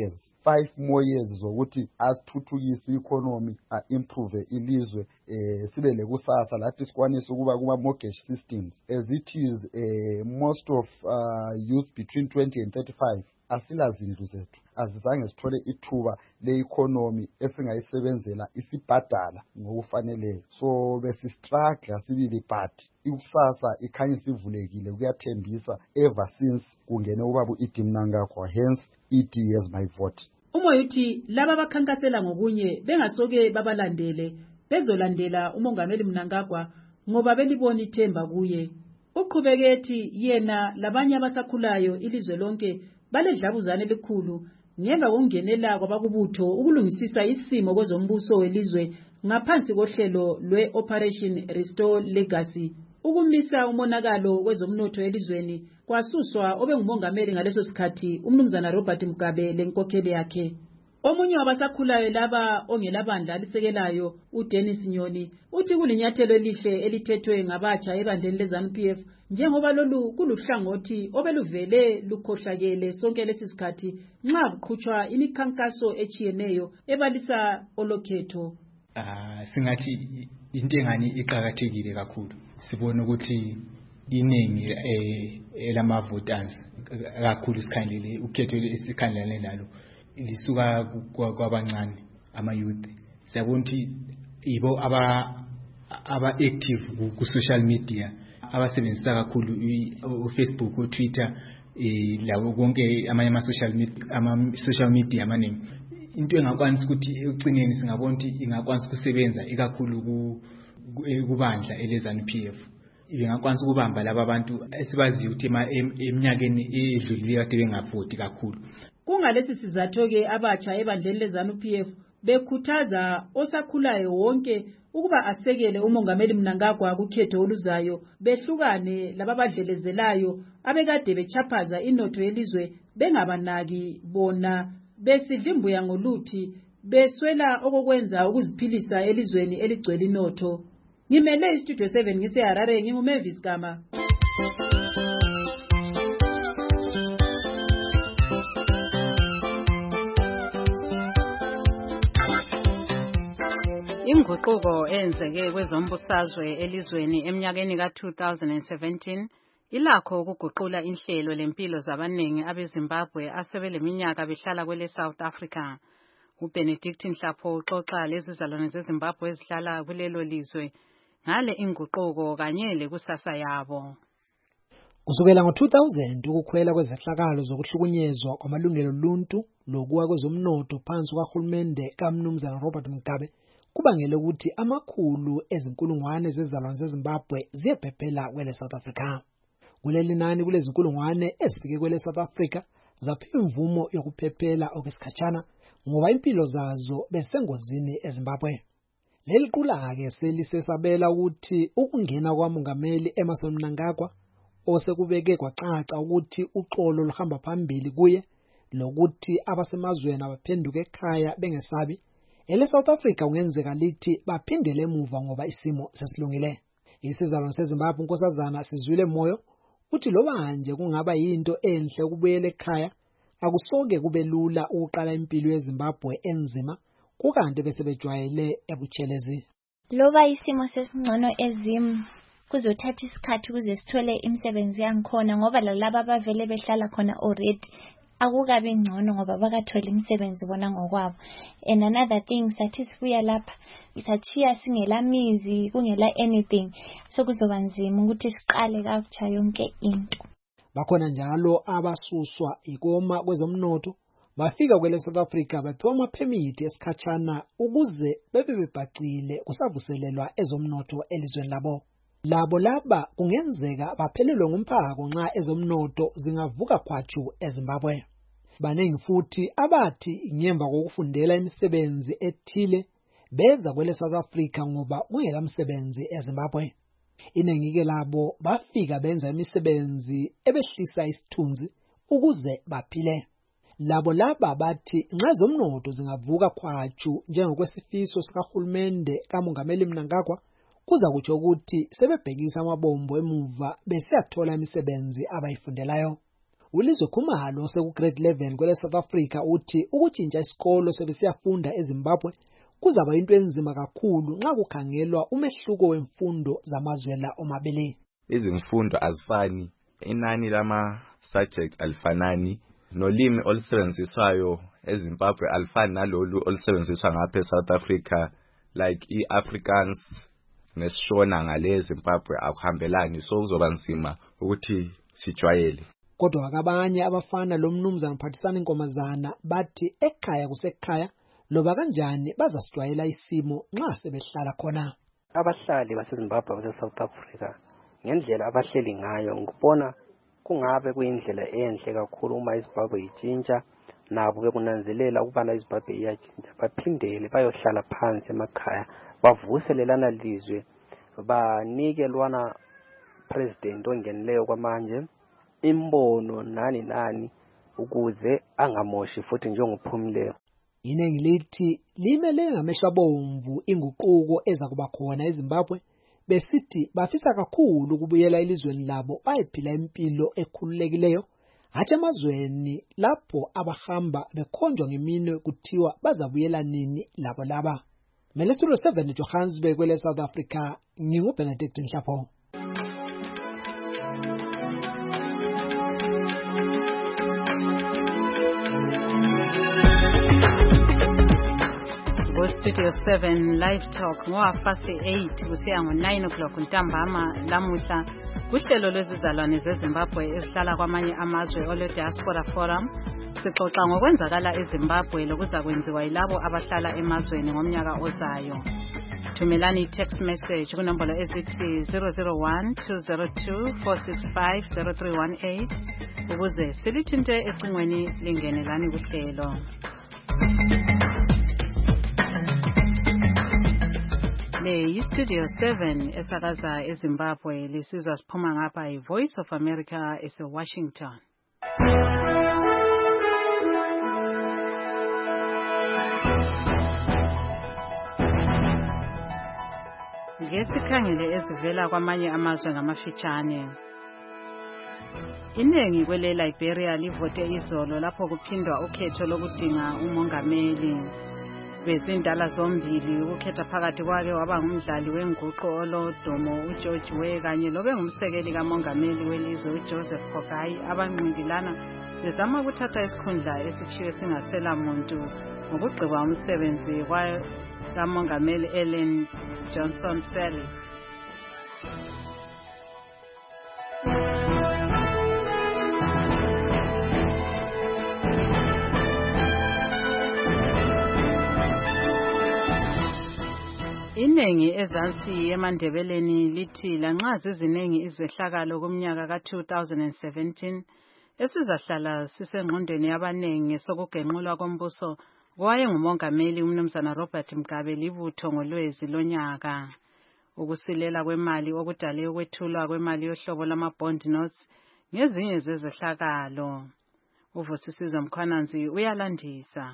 Speaker 23: more years zokuthi asithuthukise i-economy, improve ilizwe, sibe lekusasa lathi sikwanise ukuba kuma-mortgage systems. As it is, most of youth between 20 and 35 asilazindlu zethu, azizange sithole ithuba le-economy esingayisebenzela isibhadala ngokufaneleyo. So besistruggle sibili, but ikusasa ikhanya isivulekile, kuyathembisa ever since kungene ubaba uEdie Mnangagwa, hence ED has my vote.
Speaker 22: Umoya uthi laba bakhankasela ngokunye bengasoke babalandele bezolandela umongameli Mnangagwa ngoba belibona ithemba kuye. Uqhubeke ethi yena labanye abasakhulayo ilizwe lonke baledlabuzane elikhulu ngemva kokungenela kwabakubutho ukulungisisa isimo kwezombuso welizwe ngaphansi kohlelo lwe-Operation Restore Legacy. Ukumisa umonakalo kwezomnotho elizweni kwasuswa obengumongameli ngaleso sikhathi umnumzana Robert Mugabe lenkokheli yakhe. Omunye wabasakhulayo laba ongelabandla alisekelayo uDennis Nyoni uthi kulinyathelo elihle elithethwe ngabatsha ebandleni leZANU-PF njengoba lolu kuluhlangothi obeluvele lukhohlakele sonke lesisikhathi nxa kuqhutshwa imikhankaso echiyeneyo ebalisa olokhetho.
Speaker 18: Singathi into engani iqhakathekile kakhulu. Sibona ukuthi iningi elamavoters kakhulu isikhandile ukhetho esikhandlane nalo lisuka kwabancane ama-youth. Siyabona ukuthi ibo aba-active ku social media abasebenzisa kakhulu uFacebook, uTwitter, lawo konke amanye ama-social media amaningi. Into engakwanisa ukuthi ekucineni singabona ukuthi ingakwanisa ukusebenza ikakhulu kubandla eleZANU-PF. Ingakwanisa ukubamba laba bantu esibaziyo ukuthi eminyakeni edlulile kade bengavoti kakhulu.
Speaker 22: Kungalesi sizathu ke abatsha ebandleni leZANU-PF bekhuthaza osakhulayo wonke ukuba asekele umongameli Mnangagwa kukhetho oluzayo, behlukane lababadlelezelayo abekade bechaphaza inotho yelizwe bengabanaki bona besidlimbuya ngoluthi beswela okokwenza ukuziphilisa elizweni eligcwele inotho. Ngimele iStudio 7 ngiseHarare, nginguMavis Gama.
Speaker 2: Inguquko enzeke kwezombusazwe elizweni eminyakeni ka-2017 ilakho ukuguqula inhlelo lempilo zabaningi abeZimbabwe asebeleminyaka behlala kwele South Africa. uBenedict Nhlapho uxoxa lezizalwane zeZimbabwe ezihlala kulelo lizwe ngale inguquko kanye lekusasa yabo.
Speaker 6: Kusukela ngo-2000 ukukhwela kwezehlakalo zokuhlukunyezwa kwamalungelo oluntu lokuwa kwezomnotho phansi kwahulumende kaMnumzana Robert Mugabe kubangela ukuthi amakhulu ezinkulungwane zezizalwane zeZimbabwe ziyebhebhela kwele South Africa. Kuleli nani kulezinkulungwane ezifike kwele South Africa zaphiwa imvumo yokuphephela okwesikhatshana ngoba impilo zazo besengozini eZimbabwe. Leli qula-ke selisesabela ukuthi ukungena kwamongameli Emmerson Mnangagwa osekubeke kwacaca ukuthi uxolo luhamba phambili kuye lokuthi abasemazweni abaphenduka ekhaya bengesabi South Africa kungenzeka lithi baphindele emuva ngoba isimo sesilungile. Isizalwane seZimbabwe uNkosazana Sizwile Moyo uthi loba nje kungaba yinto enhle ukubuyela ekhaya akusoke kube lula ukuqala impilo yeZimbabwe enzima kukanti bese bejwayele ebutshelezi.
Speaker 8: Loba isimo sesingcono ezimu kuzothatha isikhathi ukuze sithole imisebenzi yangikhona ngoba lalabo abavele behlala khona already akukabi ngcono ngoba bakathola imisebenzi bona ngokwabo. And another thing sathi sibuya lapha sathiya singela mizi kungela anything so kuzoba nzima ukuthi siqale kakutsha yonke into.
Speaker 6: Bakhona njalo abasuswa ikoma kwezomnotho bafika kwele South Africa baphiwa amaphemithi esikhatshana ukuze bebe bebhacile kusavuselelwa ezomnotho elizweni labo. Labo laba kungenzeka baphelelwe ngumphako nxa ezomnotho zingavuka khwatshu eZimbabwe. Baningi futhi abathi ngemva kokufundela imisebenzi ethile beza kwele South Africa ngoba kungela umsebenzi eZimbabwe. Inengike labo bafika benza imisebenzi ebehlisa isithunzi ukuze baphile. Labo laba bathi nxa zomnotho zingavuka khwatshu njengokwesifiso sikahulumende kamongameli Mnangagwa kuza kutsho ukuthi sebebhekisa amabombo emuva besiyathola imisebenzi abayifundelayo. Ulizwe Khumalo sekugrade 11 kwele South Africa uthi ukutshintsha isikolo sebesiyafunda eZimbabwe kuzaba into enzima kakhulu nxa kukhangelwa umehluko wemfundo zamazwe la omabili.
Speaker 1: Izimfundo azifani, inani lama subjects alifanani, nolimi olusebenziswayo eZimbabwe alifani nalolu olusebenziswa ngapha eSouth Africa, like iAfrikaans nesishona ngale eZimbabwe akuhambelani, so kuzoba nzima ukuthi sijwayele.
Speaker 6: Kodwa abanye abafana lo mnumzana Mphathisani Nkomazana bathi ekhaya kusekhaya loba kanjani bazasijwayela isimo nxa sebehlala khona.
Speaker 9: Abahlali baseZimbabwe base-South Africa ngendlela abahleli ngayo ngibona kungabe kuyindlela enhle kakhulu uma iZimbabwe itshintsha, nabo bekunanzelela ukubana iZimbabwe iyashintsha baphindele bayohlala phansi emakhaya bavuselelana lizwe, banike lwana president ongenileyo kwamanje imbono nani ukuze angamoshi futhi njengophumileyo.
Speaker 6: Inengi lithi limele ngamehlo abomvu inguquko eza kuba khona eZimbabwe, besithi bafisa kakhulu ukubuyela elizweni labo bayephila impilo ekhululekileyo, hathi emazweni lapho abahamba bekhonjwa ngeminwe kuthiwa bazabuyela nini laba. Studio 7 Johannesburg kwele South Africa, nginguBenedict Nhlapho.
Speaker 2: Studio 7 Live Talk ngo-8 kusiya ngo-9 o'clock ntambama lamuhla kuhlelo lwezizalwane zeZimbabwe ezihlala kwamanye amazwe ole-Diaspora Forum. Sixoxa ngokwenzakala eZimbabwe lokuza kwenziwa yilabo abahlala emazweni ngomnyaka ozayo. Thumelani text message kunombolo ezithi 001-202-465-0318 ukuze silithinte ecingweni lingenelani kuhlelo. Le Studio 7 esakaza eZimbabwe lisizwa siphuma ngapha iVoice of America eseWashington. Ngesikhangele ezivela kwamanye amazwe ngamafitshane. Inengi kwele Liberia livote izolo lapho kuphindwa ukhetho lokudinga umongameli. Bezindala zombili ukukhetha phakathi kwake waba ngumdlali wenguqu olodumo uGeorge Weah kanye lobe ngumsekeli kamongameli welizwe uJoseph Boakai abanqintilana bezama ukuthatha isikhundla esithiwe singasela muntu ngokugqiba umsebenzi kamongameli Ellen Johnson Sirleaf. Inengi ezansi eMandebeleni lithi lanxa zizinengi izehlakalo kumnyaka ka-2017 esizahlala sisengqondweni yabanengi sokugenqulwa kombuso kwayengumongameli umnumzana Robert Mugabe libutho ngolwezi lonyaka. Ukusilela kwemali okudale ukwethulwa kwemali yohlobo lama-bond notes ngezinye zezehlakalo. Uvusisizo Mkhwananzi uyalandisa.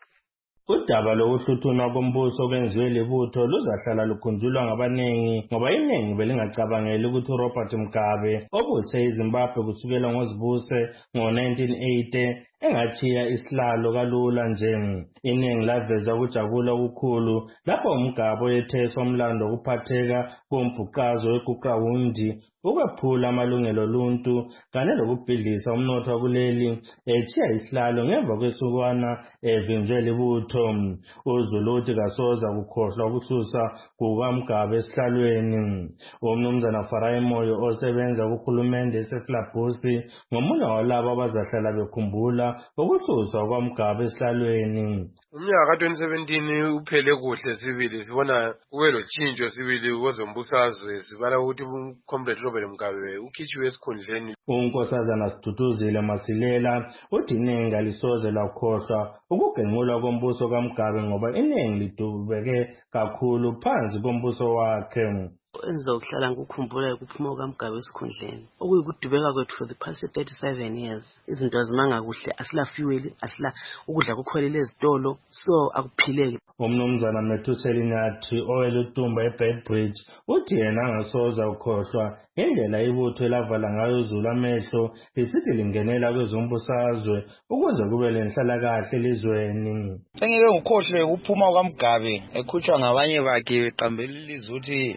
Speaker 10: Udaba lokuhluthunwa kombuso kwenziwe libutho luzahlala lukhunjulwa ngabanengi ngoba iningi belingacabangeli ukuthi uRobert Mugabe obuthe iZimbabwe kusukela ngozibuse ngo-1980 engachiya isihlalo kalula nje. Iningi laveza ukujabula okukhulu lapho uMugabe etheswa umlando wokuphatheka kombhuqazo weGuqawundi, ukwephula amalungelo oluntu kanye lokubhidlisa umnotho kuleli echiya isihlalo ngemva kwesukwana evinjwe libutho. UZulu uthi kasoza kukhohlwa ukususa kukaMugabe esihlalweni. Umnumzana Farai Moyo osebenza kuhulumende eseFlabusi ngomunye walabo abazahlala bekhumbula ukususwa kwaMugabe esihlalweni.
Speaker 11: Umnyaka ka-2017 uphele kuhle sibili, sibona kube lotshintsho sibili kwezombusazwe, sibala ukuthi uComrade Robert Mugabe ukhitshiwe esikhundleni.
Speaker 10: uNkosazana Sithutuzile Masilela uthi iningi alisoze lakhohlwa ukugenqulwa kombuso kaMugabe ngoba iningi lidubeke kakhulu phansi kombuso wakhe.
Speaker 24: Engizokuhlala ngikukhumbula ukuphuma kaMugabe esikhundleni okuyikudubeka kwethu for the past 37 years. Izinto zimanga kuhle, asila fuel, asila ukudla kukhwelele ezitolo, so akuphileke.
Speaker 10: Umnumzana Methuseli Nyathi owelutumba eBedbridge uthi yena angasoza ukhohlwa indlela ibutho elavala ngayo uZulu amehlo lisithi lingenela kwezombusazwe ukuze kube lenhlalakahle elizweni.
Speaker 25: Engeke ngikhohlwe ukuphuma kaMugabe ekhutshwa ngabanye bakhe beqambela ilizwe ukuthi benze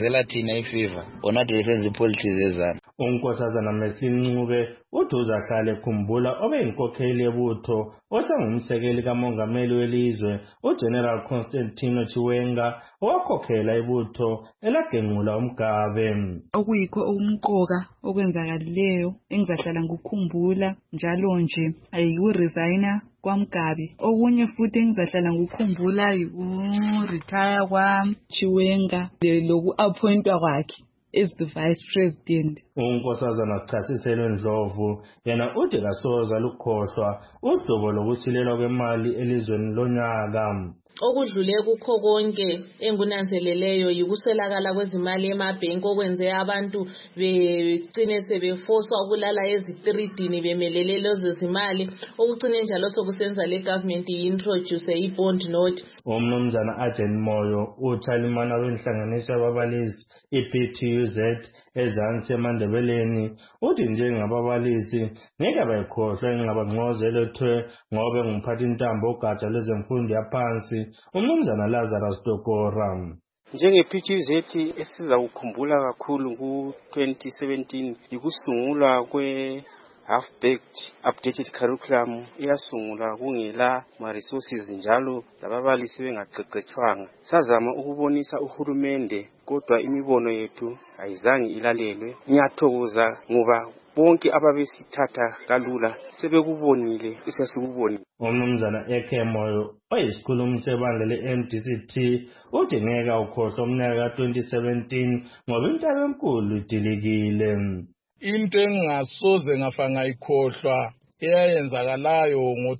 Speaker 12: sibasebenzela thina iFIFA bona besenza ipolitics ezana.
Speaker 10: uNkosazana Meslin Ncube uthi uzahlala ekhumbula obeyinkokheli yebutho osengumsekeli kamongameli welizwe uGeneral Constantino Chiwenga owakhokhela ibutho elagenqula uMgabe.
Speaker 13: Okuyikho okumqoka okwenzakalileyo engizahlala ngikukhumbula njalo nje ayikuresigna kwaMgabe. Okunye futhi engizahlala ngikukhumbula retire kwaChiwenga loku-appointwa kwakhe as the vice president.
Speaker 10: uNkosazana Sichasiselwe Ndlovu yena uthi kasoza lukhohlwa udubo lokusilelwa kwemali elizweni lonyaka.
Speaker 14: Okudlule kukho konke engunanzeleleyo yikuswelakala kwezimali emabhenki okwenze abantu begcine sebefoswa ukulala ezitridini bemelele lezo zimali okucine njalo sokusenza le government introduce i-bond note.
Speaker 10: Umnumzana Ajen Moyo uchalimana wenhlanganiso yababalisi iPTUZ ezansi eMandebeleni uthi njengababalisi ngeke bayikhohlwa ingxabangxoza elethwe ngobe ngumphathi intambo ugatsha lwezemfundo yaphansi umnumzana Lazarus Dokora.
Speaker 9: Njenge-PTUZ esiza ukukhumbula kakhulu ku-2017 yikusungulwa half-baked updated curriculum iyasungulwa kungela ma-resources njalo lababalisi bengaqeqetshwanga. Sazama ukubonisa uhulumende kodwa imibono yethu ayizange ilalelwe. Ngiyathokoza ngoba bonke ababesithatha kalula sebekubonile esasikubonile.
Speaker 10: Umnumzana Eke Moyo oyisikhulumi sebandla le-MDCT uthi ngeke ukhohlwa umnyaka ka-2017 ngoba intaba enkulu idilikile.
Speaker 3: Into engingasoze ngafa ngayikhohlwa eyayenzakalayo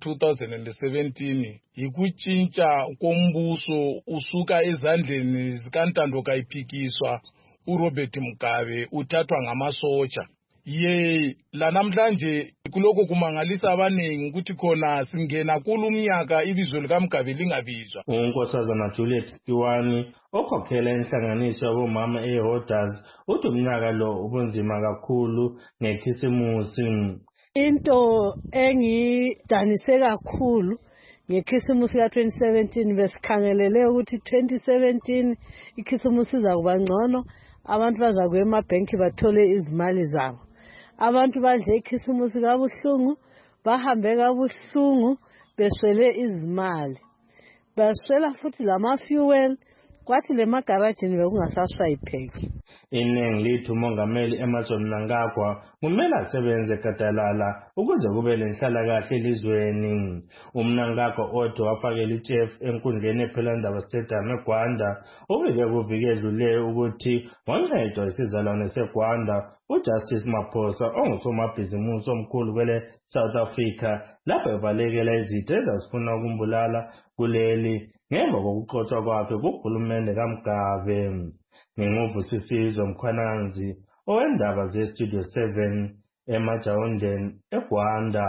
Speaker 3: ngo-2017 yikutshintsha kombuso usuka ezandleni zikaNtando Kayiphikiswa uRobert Mugabe uthathwa ngamasotsha. Lanamhlanje kuloko kumangalisa abaningi ukuthi khona singena kulumnyaka ibizo likaMgabe lingabizwa.
Speaker 10: uNkosazana Juliet Kiwani okhokhela inhlanganiso yabomama eHolders uthi umnyaka lo ubunzima kakhulu ngekhisimusi.
Speaker 15: Into engidanise kakhulu ngekhisimusi ka-2017 besikhangelele ukuthi 2017 ikhisimusi izakuba ngcono, abantu bazakuya emabhenki bathole izimali zabo. Abantu badle ikhisimusi kabuhlungu, bahambe kabuhlungu beswele izimali. Baswela futhi lama-fuel, kwathi lemagarajini bekungasaswayipheki.
Speaker 10: Iningi lithi umongameli Emmerson Mnangagwa kumele asebenze gadalala ukuze kube lenhlalakahle elizweni. uMnangagwa othi wafakela iChef enkundleni ePhelandaba Stadium eGwanda ubike kuvike edlule ukuthi wancedwa isizalwane seGwanda uJustice Maphosa ongusomabhizimusi omkhulu kwele South Africa lapho ebalekela izitho ezazifuna ukumbulala kuleli ngemva kokuxotshwa kwakhe kuhulumende kaMgabe. Nginguvusisizwe Mkhwananzi owendaba zeStudio 7 eMajawundeni eGwanda.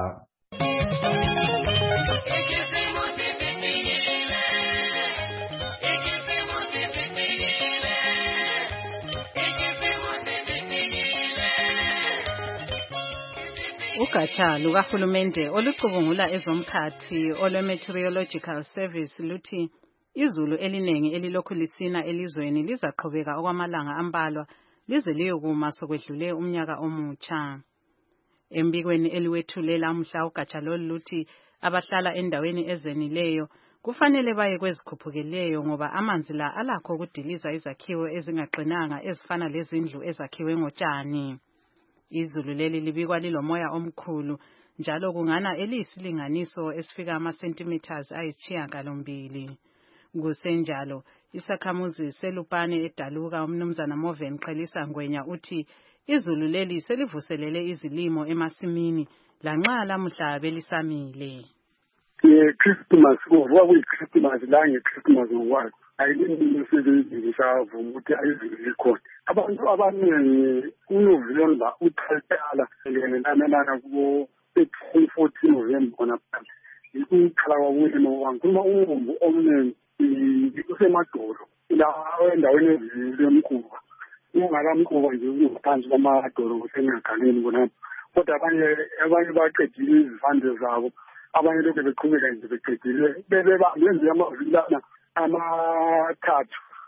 Speaker 2: Ugatsha lukahulumende olucubungula ezomkhathi olwe-Meteorological Service luthi izulu elinengi elilokhu lisina elizweni lizaqhubeka okwamalanga ambalwa lize liyokuma sokwedlule umnyaka omutsha. Embikweni eliwethule lamhla ugatsha lolu luthi abahlala endaweni ezenileyo kufanele baye kwezikhuphukeleyo ngoba amanzi la alakho ukudiliza izakhiwo ezingaqinanga ezifana lezindlu ezakhiwe ngotshani. Izulu leli libikwa lilomoya omkhulu njalo kungana eliyisilinganiso esifika ama-centimeters ayisishiyagalombili. Kusenjalo isakhamuzi seLupane eDaluka umnumzana Moven Qhelisa Ngwenya uthi izulu leli selivuselele izilimo emasimini lanxa lamuhla belisamile.
Speaker 25: Christmas kuvuka kuyi-Christmas la nge-Christmas ngokwazi ayilindile sebeyizisavuma ukuthi ayizulu likhona. Abantu abaningi uNovember uthayala ngelanelana kubo 14 November khona phansi. Ukuqala kwakulima wangikhuluma umumbu omningi usemadolo la endaweni ezilemikhumba. Ungalamkhuba nje ngaphansi kwamadolo kusengagaleni khona. Kodwa abanye baqedile izivande zabo. Abanye lokhu beqhubeka nje beqedile bebambe nje amavilana amathathu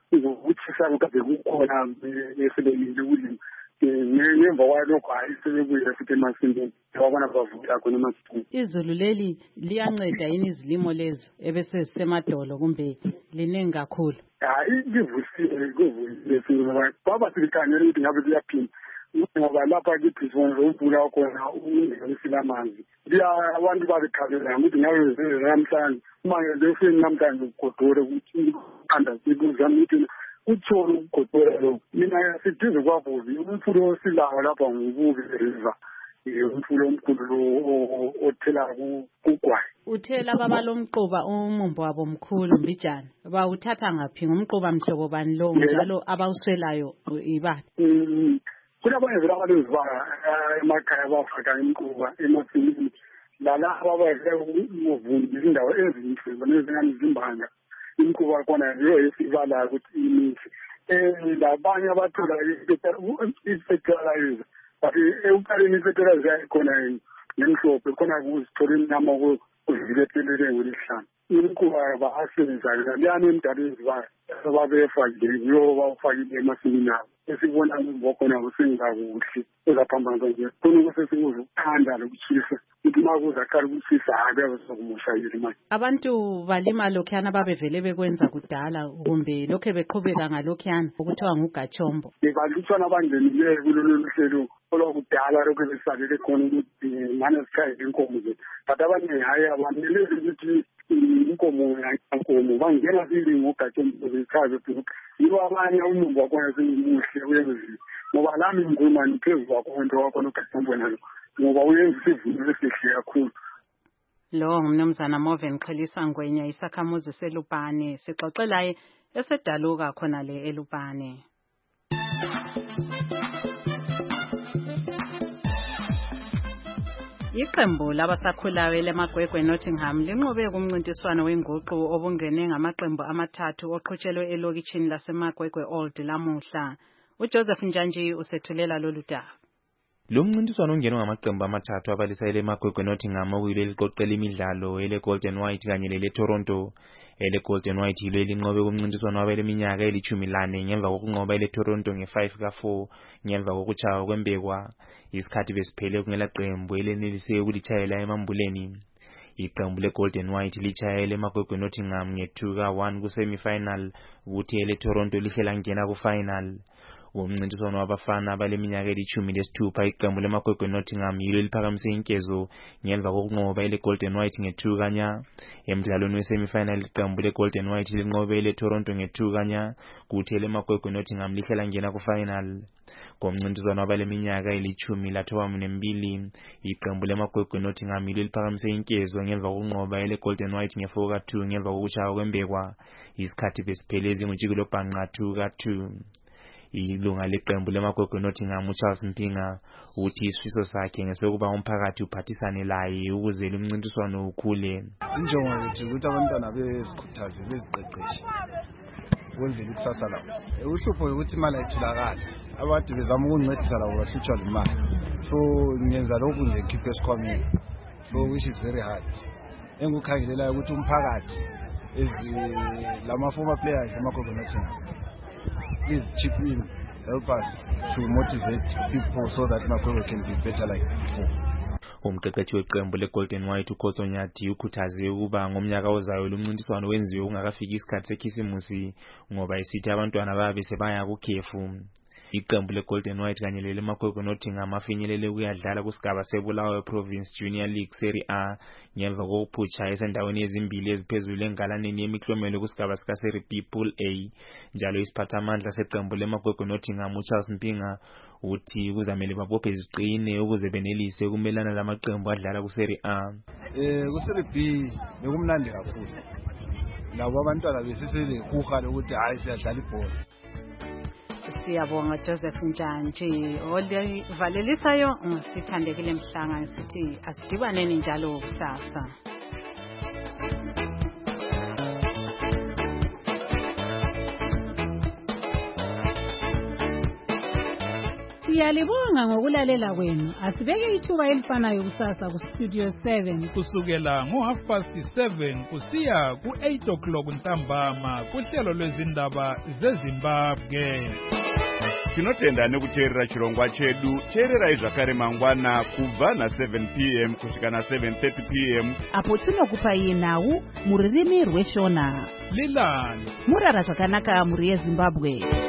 Speaker 25: ukutshisa kade kukhona esebelile ulimi ngemva kwalokho hayi sebebuyile futhi emasimini wabona bavula khona emasimini.
Speaker 2: Izulu leli liyanceda yini izilimo lezi ebese semadolo kumbe liningi kakhulu?
Speaker 25: Hayi livusile kuvusile baba silikanyela ukuthi ngabe liyaphinda ngoba lapha kithi umvula khona ungenisile amanzi abantu babekhalela ukuthi ngabe namhlanje manje leseni namhlanje ugodore ukuthi uqanda sikuzama ukuthi uthole ukugodora lo mina sidize kwabuzi umfulo silawo lapha ngububi river umfulo omkhulu lo othela kugwayi.
Speaker 2: Uthela baba lomquba umumbo wabo mkhulu Mbijana bawuthatha ngaphi ngomquba mhlobo bani lo njalo abawuswelayo ibani?
Speaker 25: Kunabanye vele abalezibanga emakhaya bafaka imquba emasimini lalabo abavunda izindawo ezinhle nezingane zimbanga imquba khona leyo esibalayo ukuthi imihle labanye abathola i-fertilizer but ekuqaleni i-fertilizer yayikhona nemhlophe khona kuzithola imnyama kuziletelele ngolihlanu imquba basebenzayo liyani emdalweni babefakile yiyo bawufakile emasimini abo esibona ngokhona kusengakuhle ezaphambana nje khona kusesikuza ukuthanda lokutshisa ukuthi uma kuzaqala ukutshisa akabe sokumoshayile manje.
Speaker 2: Abantu balima lokhuyana babevele bekwenza kudala kumbe lokho beqhubeka ngalokhuyana okuthiwa ngugachombo?
Speaker 25: Balutshwana abangenile kulolu hlelo olwakudala lokho besalele khona ukuthi ngane sikhayele inkomo zethu but abaningi hayi abanelezi ukuthi inkomo bangena silimo ugachombo bechaze yibo abanye umumbo wakhona sengimuhle uyenziwe ngoba lami nguma niphezu kwakhonto wakhona ugachombo nalo ngoba uyenza isivuno esihle kakhulu.
Speaker 2: Lo ngumnumzana Moven Qhelisa Ngwenya isakhamuzi selupane sixoxelaye esedaluka khona le elupane. Iqembu labasakhulayo leMagwegwe Nottingham linqobe kumncintiswano wenguqu obungene ngamaqembu amathathu oqhutshelwe elokitshini laseMagwegwe Old lamuhla. uJoseph Njanji usethulela lolu daba.
Speaker 4: Lo mncintiswano ungene ngamaqembu amathathu abalisa leMagwegwe Nottingham okuyilo eliqoqela imidlalo ele Golden White kanye le Toronto. Ele Golden White yilo elinqobe kumncintiswano wabeleminyaka eli-14 ngemva kokunqoba ele Toronto nge-5 ka-4 ngemva kokuchaya kwembekwa. Isikhathi besiphele kungela qembu elenelise ukulitshayela emambuleni. Iqembu le-Golden White litshayele eMagwegwe Nottingham nge-2 ka-1 ku-semi-final ukuthi ele Toronto lihle langena ku-final. Umncintiswano wabafana abaleminyaka eli-16 iqembu leMagwegwe Nottingham yilo eliphakamise inkezo ngemva kokunqoba ele Golden White nge-2 kanya. Emdlalweni we-semi-final iqembu le-Golden White linqobe ele Toronto nge-2 kanya kuthi ele Magwegwe Nottingham lihle langena ku-final. Ngomncintiswano wabaleminyaka eli-12 iqembu leMagwegwe Nottingham yilo eliphakamise inkezo ngemva kokunqoba ele Golden White nge-4 ka-2 ngemva kokuchaya kwembekwa. Isikhathi besiphelele zinguJikilo Bhanqa 2 ka-2. Ilunga leqembu leMagwegwe Nottingham uCharles Mpinga uthi isifiso sakhe ngesokuba umphakathi uphathisane laye ukuze lumncintiswano ukhule.
Speaker 5: Injongo yethu ukuthi abantwana bezikhuthaze beziqeqeshe ukwenzela ikusasa labo. Uhlupho ukuthi imali ayitholakali abantu bezama ukuncedisa labo bahlutshwa imali, so ngenza lokhu nje ngikhiphe esikhwameni, so which is very hard. Engikukhangelelayo ukuthi umphakathi lama former players eMagwegwe Nottingham please chip in, help us to motivate people so that Magwegwe can be better like before.
Speaker 4: Umqeqeshi weqembu leGolden White uKhoso Nyathi ukhuthaze ukuba ngomnyaka ozayo lumncintiswano wenziwe ungakafiki isikhathi sekhisimusi ngoba isithi abantwana babe sebaya kukhefu. Iqembu leGolden White kanye leMagwegwe Nottingham afinyelele ukuyadlala kusigaba seBulawayo Province Junior League Serie A ngemva kokuphutsha esendaweni ezimbili eziphezulu engalaneni yemiklomelo kusigaba sika Serie B Pool A. Njalo isiphathamandla seqembu leMagwegwe Nottingham uCharles Mpinga uthi kuzamele babophe iziqine ukuze benelise ukumelana lamaqembu adlala kuSerie A.
Speaker 5: Kuserie B bekumnandi kakhulu. Labo abantwana besisele kuha lokuthi hayi siyadlala ibhola.
Speaker 2: Siyabonga Joseph Njanji olivalelisayo sithandekile Mhlanga sithi asidibaneni njalo kusasa. Siyalibonga ngokulalela kwenu. Asibeke ithuba elifanayo kusasa kuStudio 7
Speaker 7: kusukela ngo7:30 kusiya ku8 o'clock ntambama kuhlelo lwezindaba zeZimbabwe.
Speaker 16: Tinotenda nekuteerera chirongwa chedu. Teererai zvakare mangwana kubva na7 p.m. kusvika na7:30 p.m.
Speaker 2: apo tinokupai nhau mururimi rweshona.
Speaker 7: Lilani
Speaker 2: murara zvakanaka muri yeZimbabwe.